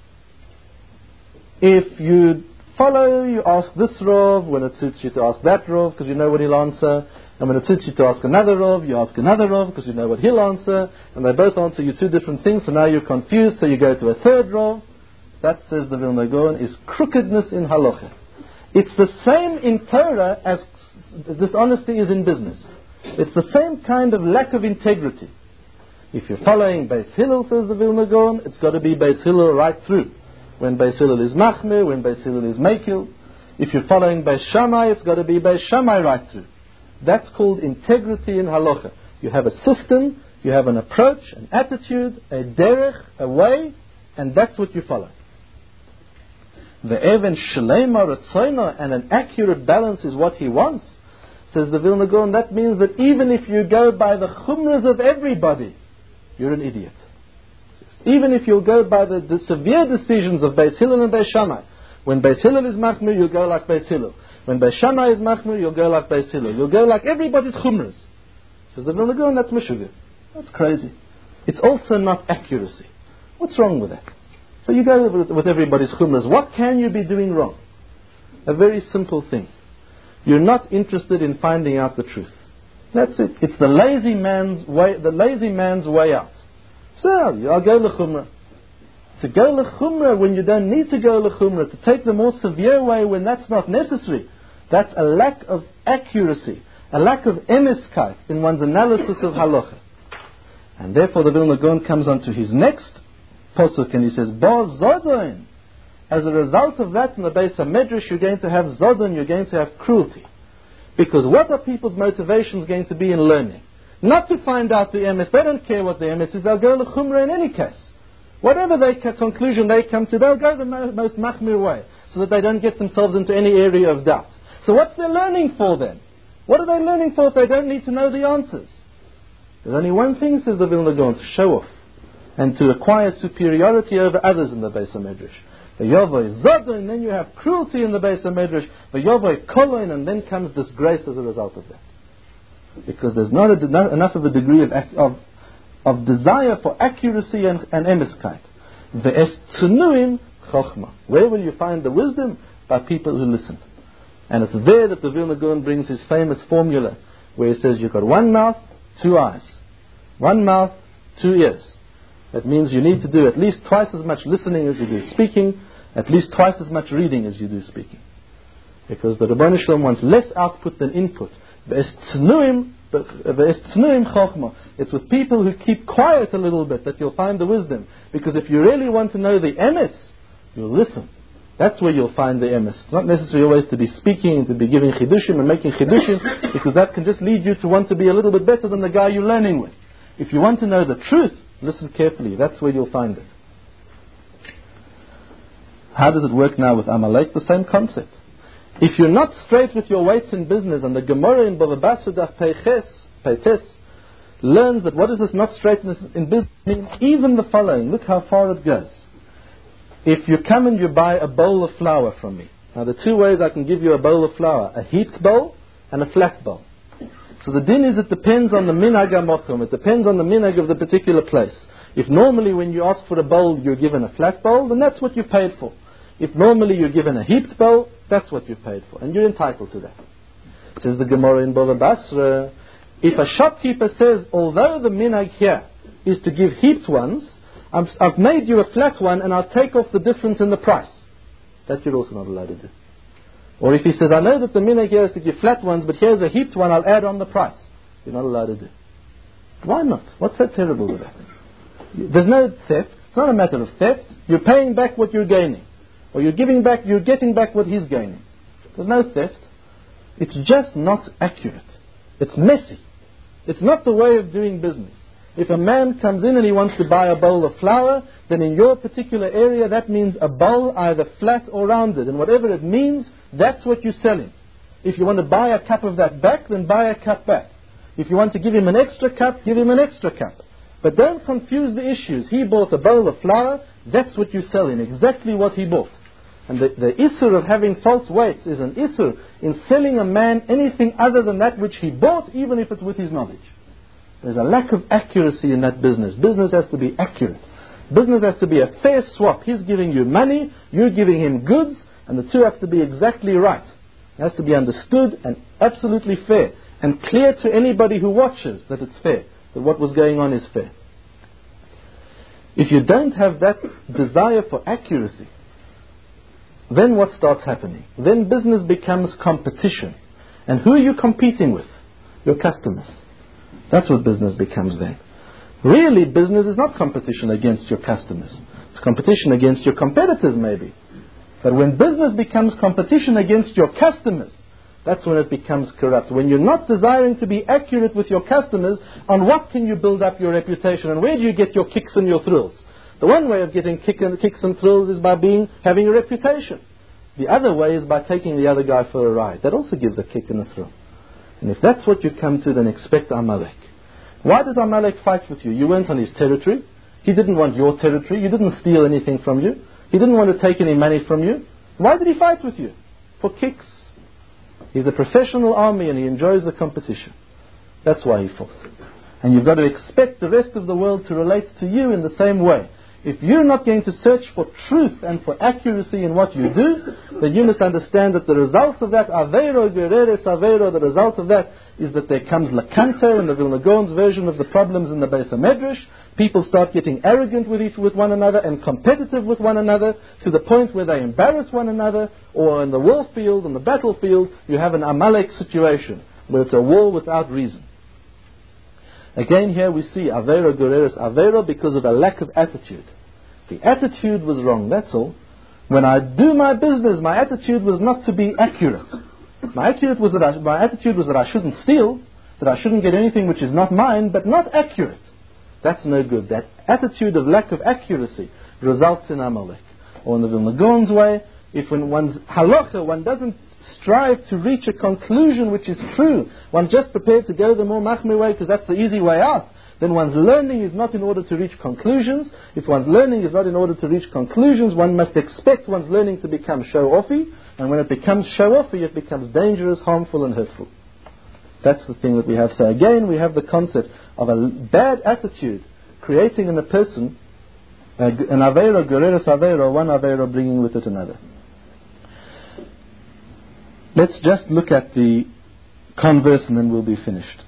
if you follow, you ask this Rav when it suits you to ask that Rav because you know what he'll answer, and when it suits you to ask another Rav, you ask another Rav because you know what he'll answer, and they both answer you two different things, so now you're confused, so you go to a third Rav. That, says the Vilna Gaon, is crookedness in halacha. It's the same in Torah as dishonesty is in business. It's the same kind of lack of integrity. If you're following Beis Hillel, says the Vilna Gaon, it's got to be Beis Hillel right through. When Beis Hillel is machmir, when Beis Hillel is mekil. If you're following Beis Shammai, it's got to be Beis Shammai right through. That's called integrity in halacha. You have a system, you have an approach, an attitude, a derech, a way, and that's what you follow. The even shlema ratzono, and an accurate balance is what he wants, says the Vilna Gaon. That means that even if you go by the chumras of everybody, you're an idiot. Even if you'll go by the severe decisions of Beis Hillel and Beis Shammai. When Beis Hillel is machmir, you'll go like Beis Hillel. When Beis Shammai is machmir, you'll go like Beis Hillel. You'll go like everybody's chumras. Says the Vilna Gaon, that's mishugah. That's crazy. It's also not accuracy. What's wrong with that? So you go with everybody's chumras. What can you be doing wrong? a very simple thing. You're not interested in finding out the truth. That's it. It's the lazy man's way out. So, I'll go l'chumrah. To go l'chumrah when you don't need to go l'chumrah, to take the more severe way when that's not necessary, that's a lack of accuracy, a lack of emeskait in one's analysis of halacha. And therefore the Vilna Gaon comes on to his next posuk and he says, Bo Zodon. As a result of that in the Beis HaMedrash you're going to have Zodon, you're going to have cruelty. Because what are people's motivations going to be in learning? Not to find out the emes. They don't care what the emes is. They'll go l'chumrah in any case. Whatever conclusion they come to, they'll go the most machmir way, so that they don't get themselves into any area of doubt. So what's their learning for then? What are they learning for if they don't need to know the answers? There's only one thing, says the Vilna Gaon, to show off and to acquire superiority over others in the Beis HaMedrash. V'yovoi zodon, and then you have cruelty in the Beis HaMedrash. V'yovoi koloin, and then comes disgrace as a result of that. Because there's not enough of a degree of desire for accuracy and emeskait. Ve'es tzunuim chochma. Where will you find the wisdom? By people who listen. And it's there that the Vilna Gaon brings his famous formula, where he says you've got one mouth, two eyes. One mouth, two ears. That means you need to do at least twice as much listening as you do speaking, at least twice as much reading as you do speaking. Because the Rebbeinu Shalom wants less output than input. It's with people who keep quiet a little bit that you'll find the wisdom. Because if you really want to know the emes, you'll listen. That's where you'll find the emes. It's not necessary always to be speaking and to be giving chidushim and making chidushim, because that can just lead you to want to be a little bit better than the guy you're learning with. If you want to know the truth, listen carefully. That's where you'll find it. How does it work now with Amalek? The same concept. If you're not straight with your weights in business, and the Gemara in Bava Basra Daf Peites learns that what is this not straightness in business mean? Even the following. Look how far it goes. If you come and you buy a bowl of flour from me. Now the two ways I can give you a bowl of flour, a heaped bowl and a flat bowl. So the din is it depends on the minhag hamokum. It depends on the minhag of the particular place. If normally when you ask for a bowl you're given a flat bowl, then that's what you paid for. If normally you're given a heaped bowl, that's what you paid for. And you're entitled to that. Says the Gemara in Bava Basra, if a shopkeeper says, although the minhag here is to give heaped ones, I've made you a flat one and I'll take off the difference in the price. That you're also not allowed to do. Or if he says, I know that the minhag here is to give flat ones, but here's a heaped one, I'll add on the price. You're not allowed to do. Why not? What's so terrible with that? There's no theft. It's not a matter of theft. You're paying back what you're gaining. Or you're getting back what he's gaining. There's no theft. It's just not accurate. It's messy. It's not the way of doing business. If a man comes in and he wants to buy a bowl of flour, then in your particular area that means a bowl either flat or rounded. And whatever it means, that's what you're selling. If you want to buy a cup of that back, then buy a cup back. If you want to give him an extra cup, give him an extra cup. But don't confuse the issues. He bought a bowl of flour, that's what you're selling, exactly what he bought. And the issur of having false weights is an issur in selling a man anything other than that which he bought, even if it's with his knowledge. There's a lack of accuracy in that business. Business has to be accurate. Business has to be a fair swap. He's giving you money, you're giving him goods, and the two have to be exactly right. It has to be understood and absolutely fair, and clear to anybody who watches that it's fair, that what was going on is fair. If you don't have that desire for accuracy, then what starts happening? Then business becomes competition. And who are you competing with? Your customers. That's what business becomes then. Really, business is not competition against your customers. It's competition against your competitors maybe. But when business becomes competition against your customers, that's when it becomes corrupt. When you're not desiring to be accurate with your customers, on what can you build up your reputation? And where do you get your kicks and your thrills? The one way of getting kicks and thrills is by having a reputation. The other way is by taking the other guy for a ride. That also gives a kick and a thrill. And if that's what you come to, then expect Amalek. Why does Amalek fight with you? You weren't on his territory. He didn't want your territory. You didn't steal anything from you. He didn't want to take any money from you. Why did he fight with you? For kicks. He's a professional army and he enjoys the competition. That's why he fought. And you've got to expect the rest of the world to relate to you in the same way. If you're not going to search for truth and for accuracy in what you do, then you must understand that the result of that, Aveiro Gereres Aveiro, the result of that is that there comes Lakanta in the Vilna Gaon's version of the problems in the Beis HaMedrash. People start getting arrogant with one another and competitive with one another to the point where they embarrass one another, or in the war field, on the battlefield, you have an Amalek situation where it's a war without reason. Again here we see Aveiro Gereres Aveiro because of a lack of attitude. The attitude was wrong, that's all. When I do my business, my attitude was not to be accurate. My attitude was that I shouldn't steal, that I shouldn't get anything which is not mine, but not accurate. That's no good. That attitude of lack of accuracy results in Amalek. Or in the Vilna Gaon's way, if when one's halacha, one doesn't strive to reach a conclusion which is true, one's just prepared to go the more machmir way because that's the easy way out, then one's learning is not in order to reach conclusions. If one's learning is not in order to reach conclusions, one must expect one's learning to become show-offy, and when it becomes show-offy, it becomes dangerous, harmful and hurtful. That's the thing that we have. So again, we have the concept of a bad attitude creating in a person an Aveiro, Gereres Aveiro, one Aveiro bringing with it another. Let's just look at the converse and then we'll be finished.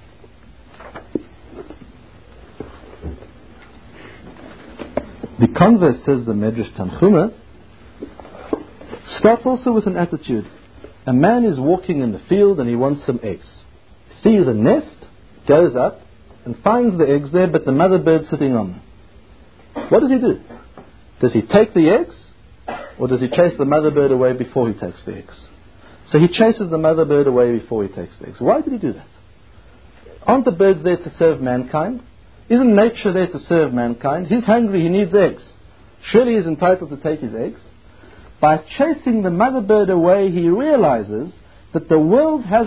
The converse, says the Medrash Tanchuma, starts also with an attitude. A man is walking in the field and he wants some eggs. Sees a nest, goes up and finds the eggs there, but the mother bird sitting on them. What does he do? Does he take the eggs, or does he chase the mother bird away before he takes the eggs? So he chases the mother bird away before he takes the eggs. Why did he do that? Aren't the birds there to serve mankind? Isn't nature there to serve mankind? He's hungry, he needs eggs. Surely he's entitled to take his eggs. By chasing the mother bird away, he realizes that the world has...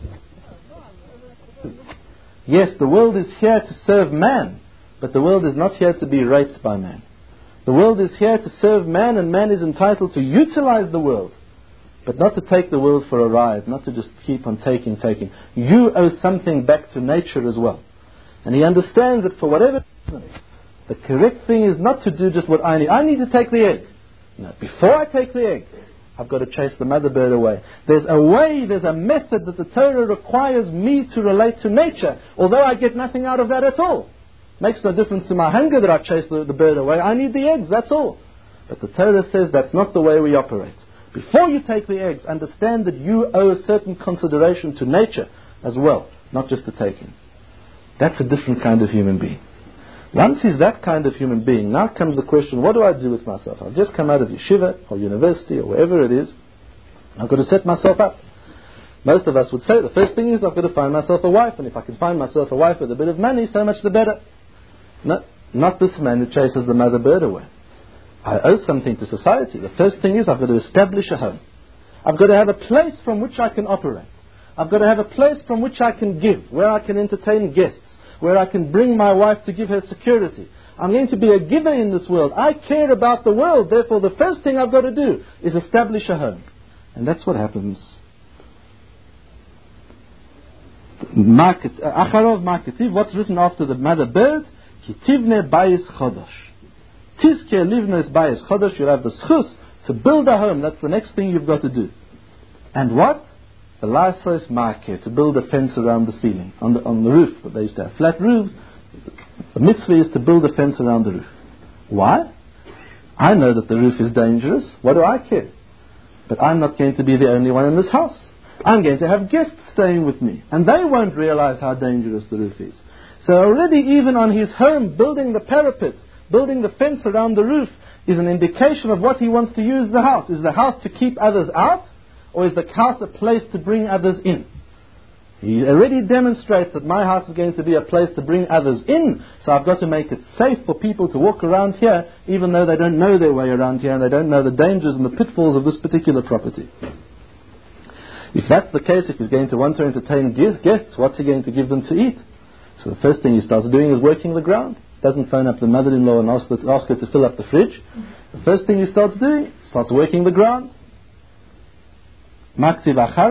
Yes, the world is here to serve man, but the world is not here to be raped by man. The world is here to serve man, and man is entitled to utilize the world, but not to take the world for a ride, not to just keep on taking. You owe something back to nature as well. And he understands that for whatever reason, the correct thing is not to do just what I need. I need to take the egg. No, before I take the egg, I've got to chase the mother bird away. There's a way, there's a method that the Torah requires me to relate to nature, although I get nothing out of that at all. Makes no difference to my hunger that I chase the bird away. I need the eggs, that's all. But the Torah says that's not the way we operate. Before you take the eggs, understand that you owe a certain consideration to nature as well, not just the taking. That's a different kind of human being. Once he's that kind of human being, now comes the question, what do I do with myself? I've just come out of yeshiva or university or wherever it is. I've got to set myself up. Most of us would say the first thing is I've got to find myself a wife, and if I can find myself a wife with a bit of money, so much the better. No, not this man who chases the mother bird away. I owe something to society. The first thing is I've got to establish a home. I've got to have a place from which I can operate. I've got to have a place from which I can give, where I can entertain guests, where I can bring my wife to give her security. I'm going to be a giver in this world. I care about the world. Therefore, the first thing I've got to do is establish a home. And that's what happens. Acharov Ma'ketiv, what's written after the mother bird? Kitivne bayis chodosh. Tizke livnes bayis chodosh. You'll have the schus to build a home. That's the next thing you've got to do. And what? The lasos market, to build a fence around the ceiling, on the roof. But they used to have flat roofs. The mitzvah is to build a fence around the roof. Why? I know that the roof is dangerous. What do I care? But I'm not going to be the only one in this house. I'm going to have guests staying with me, and they won't realize how dangerous the roof is. So already even on his home, building the parapet, building the fence around the roof is an indication of what he wants to use the house. Is the house to keep others out, or is the house a place to bring others in? He already demonstrates that my house is going to be a place to bring others in, so I've got to make it safe for people to walk around here, even though they don't know their way around here and they don't know the dangers and the pitfalls of this particular property. If that's the case, if he's going to want to entertain guests, what's he going to give them to eat? So the first thing he starts doing is working the ground. Doesn't phone up the mother-in-law and ask her to fill up the fridge. The first thing he starts doing, starts working the ground. And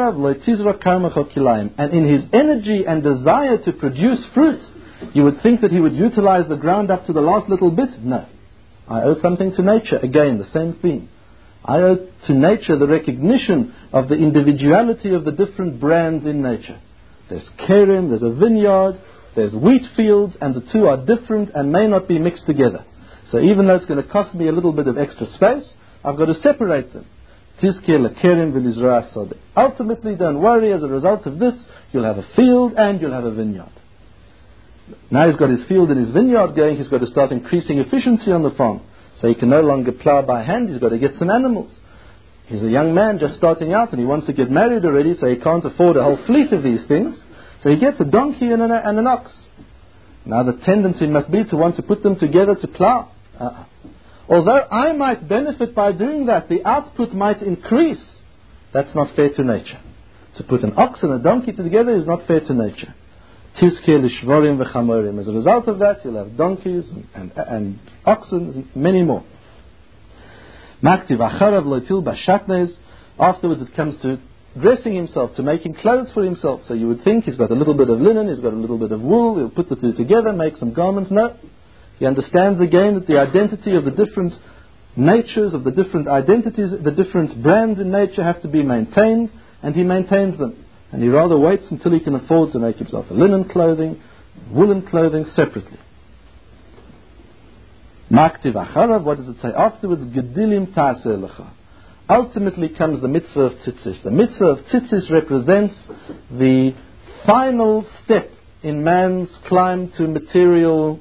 in his energy and desire to produce fruit, you would think that he would utilize the ground up to the last little bit. No. I owe something to nature. Again, the same theme. I owe to nature the recognition of the individuality of the different brands in nature. There's kerem, there's a vineyard, there's wheat fields, and the two are different and may not be mixed together. So even though it's going to cost me a little bit of extra space, I've got to separate them. Ultimately, don't worry, as a result of this, you'll have a field and you'll have a vineyard. Now he's got his field and his vineyard going, he's got to start increasing efficiency on the farm. So he can no longer plow by hand, he's got to get some animals. He's a young man just starting out and he wants to get married already, so he can't afford a whole fleet of these things. So he gets a donkey and an ox. Now the tendency must be to want to put them together to plow. Although I might benefit by doing that, the output might increase. That's not fair to nature. To put an ox and a donkey together is not fair to nature. As a result of that, you'll have donkeys and oxen and many more. Afterwards it comes to dressing himself, to making clothes for himself. So you would think he's got a little bit of linen, he's got a little bit of wool, he'll put the two together, make some garments. No. He understands again that the identity of the different natures, of the different identities, the different brands in nature have to be maintained, and he maintains them. And he rather waits until he can afford to make himself a linen clothing, woolen clothing separately. Maktiv acharav, what does it say afterwards? Gedilim ta'aseh lecha. Ultimately comes the mitzvah of tzitzis. The mitzvah of tzitzis represents the final step in man's climb to material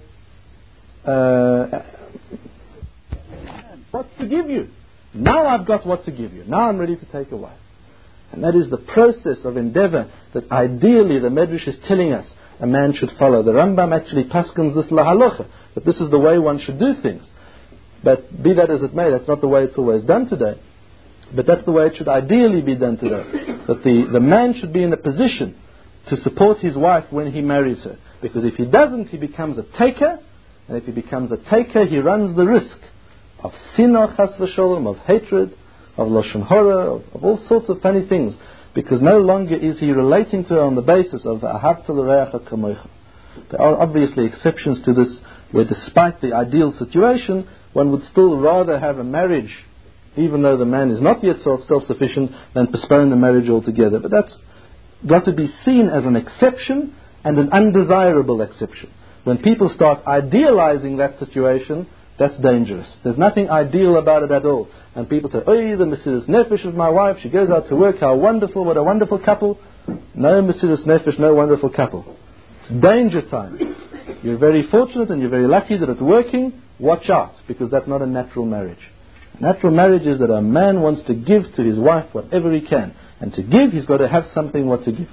what to give you. Now I've got what to give you. Now I'm ready to take a wife. And that is the process of endeavor that ideally the Medrash is telling us a man should follow. The Rambam actually paskins this lahalocha, that this is the way one should do things. But be that as it may, that's not the way it's always done today. But that's the way it should ideally be done today. That the man should be in a position to support his wife when he marries her. Because if he doesn't, he becomes a taker. And if he becomes a taker, he runs the risk of sinah chas v'sholom, of hatred, of lashon hara, of all sorts of funny things. Because no longer is he relating to her on the basis of ahavta l'reacha kamocha. There are obviously exceptions to this, where despite the ideal situation, one would still rather have a marriage, even though the man is not yet self-sufficient, than postpone the marriage altogether. But that's got to be seen as an exception, and an undesirable exception. When people start idealizing that situation, that's dangerous. There's nothing ideal about it at all. And people say, oh, the Mesiras Nefesh of my wife, she goes out to work, how wonderful, what a wonderful couple. No Mesiras Nefesh, no wonderful couple. It's danger time. You're very fortunate and you're very lucky that it's working. Watch out, because that's not a natural marriage. A natural marriage is that a man wants to give to his wife whatever he can. And to give, he's got to have something what to give.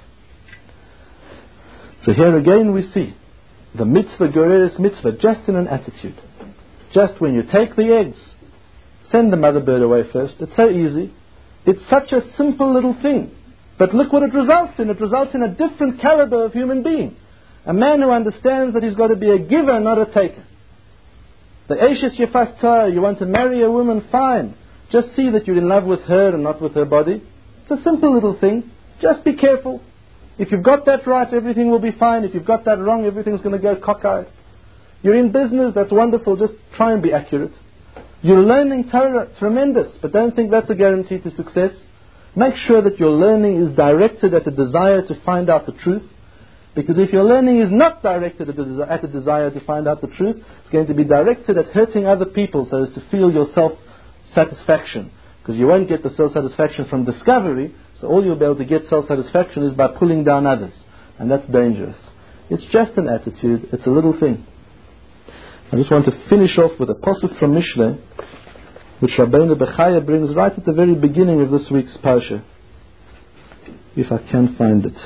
So here again we see the mitzvah, gereres mitzvah, just in an attitude. Just when you take the eggs, send the mother bird away first. It's so easy. It's such a simple little thing. But look what it results in. It results in a different caliber of human being. A man who understands that he's got to be a giver, not a taker. The Eishes Yefas Torah, you want to marry a woman, fine. Just see that you're in love with her and not with her body. It's a simple little thing. Just be careful. If you've got that right, everything will be fine. If you've got that wrong, everything's going to go cockeyed. You're in business, that's wonderful. Just try and be accurate. You're learning Torah, tremendous. But don't think that's a guarantee to success. Make sure that your learning is directed at the desire to find out the truth. Because if your learning is not directed at the desire to find out the truth, it's going to be directed at hurting other people so as to feel your self-satisfaction. Because you won't get the self-satisfaction from discovery, so all you'll be able to get self-satisfaction is by pulling down others. And that's dangerous. It's just an attitude, it's a little thing. I just want to finish off with a pasuk from Mishlei, which Rabbeinu Bechaya brings right at the very beginning of this week's parsha. If I can find it.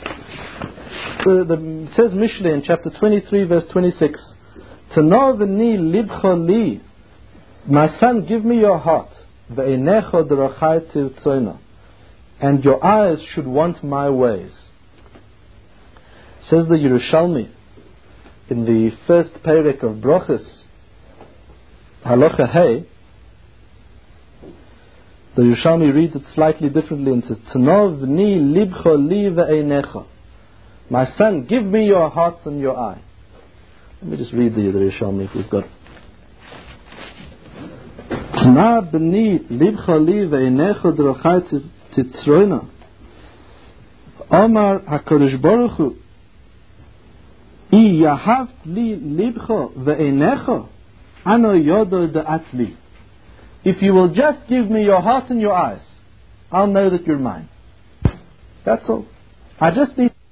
It says Mishlei in chapter 23 verse 26, Tanor v'ni libcho li, my son, give me your heart, ve'enecho derachai tirtzoina, and your eyes should want my ways. Says the Yerushalmi in the first perek of Brochus, Halacha Hey, the Yerushalmi reads it slightly differently and says, Tanor v'ni libcho li ve'enecho, my son, give me your heart and your eye. Let me just read the Yerushalmi if we've got. Tma b'ni libcha li ve'enecha d'rochai titzroina. Omar HaKadosh Baruch Hu, I yahavt li libcha ve'enecha, ano yodo da'atli. If you will just give me your heart and your eyes, I'll know that you're mine. That's all. I just need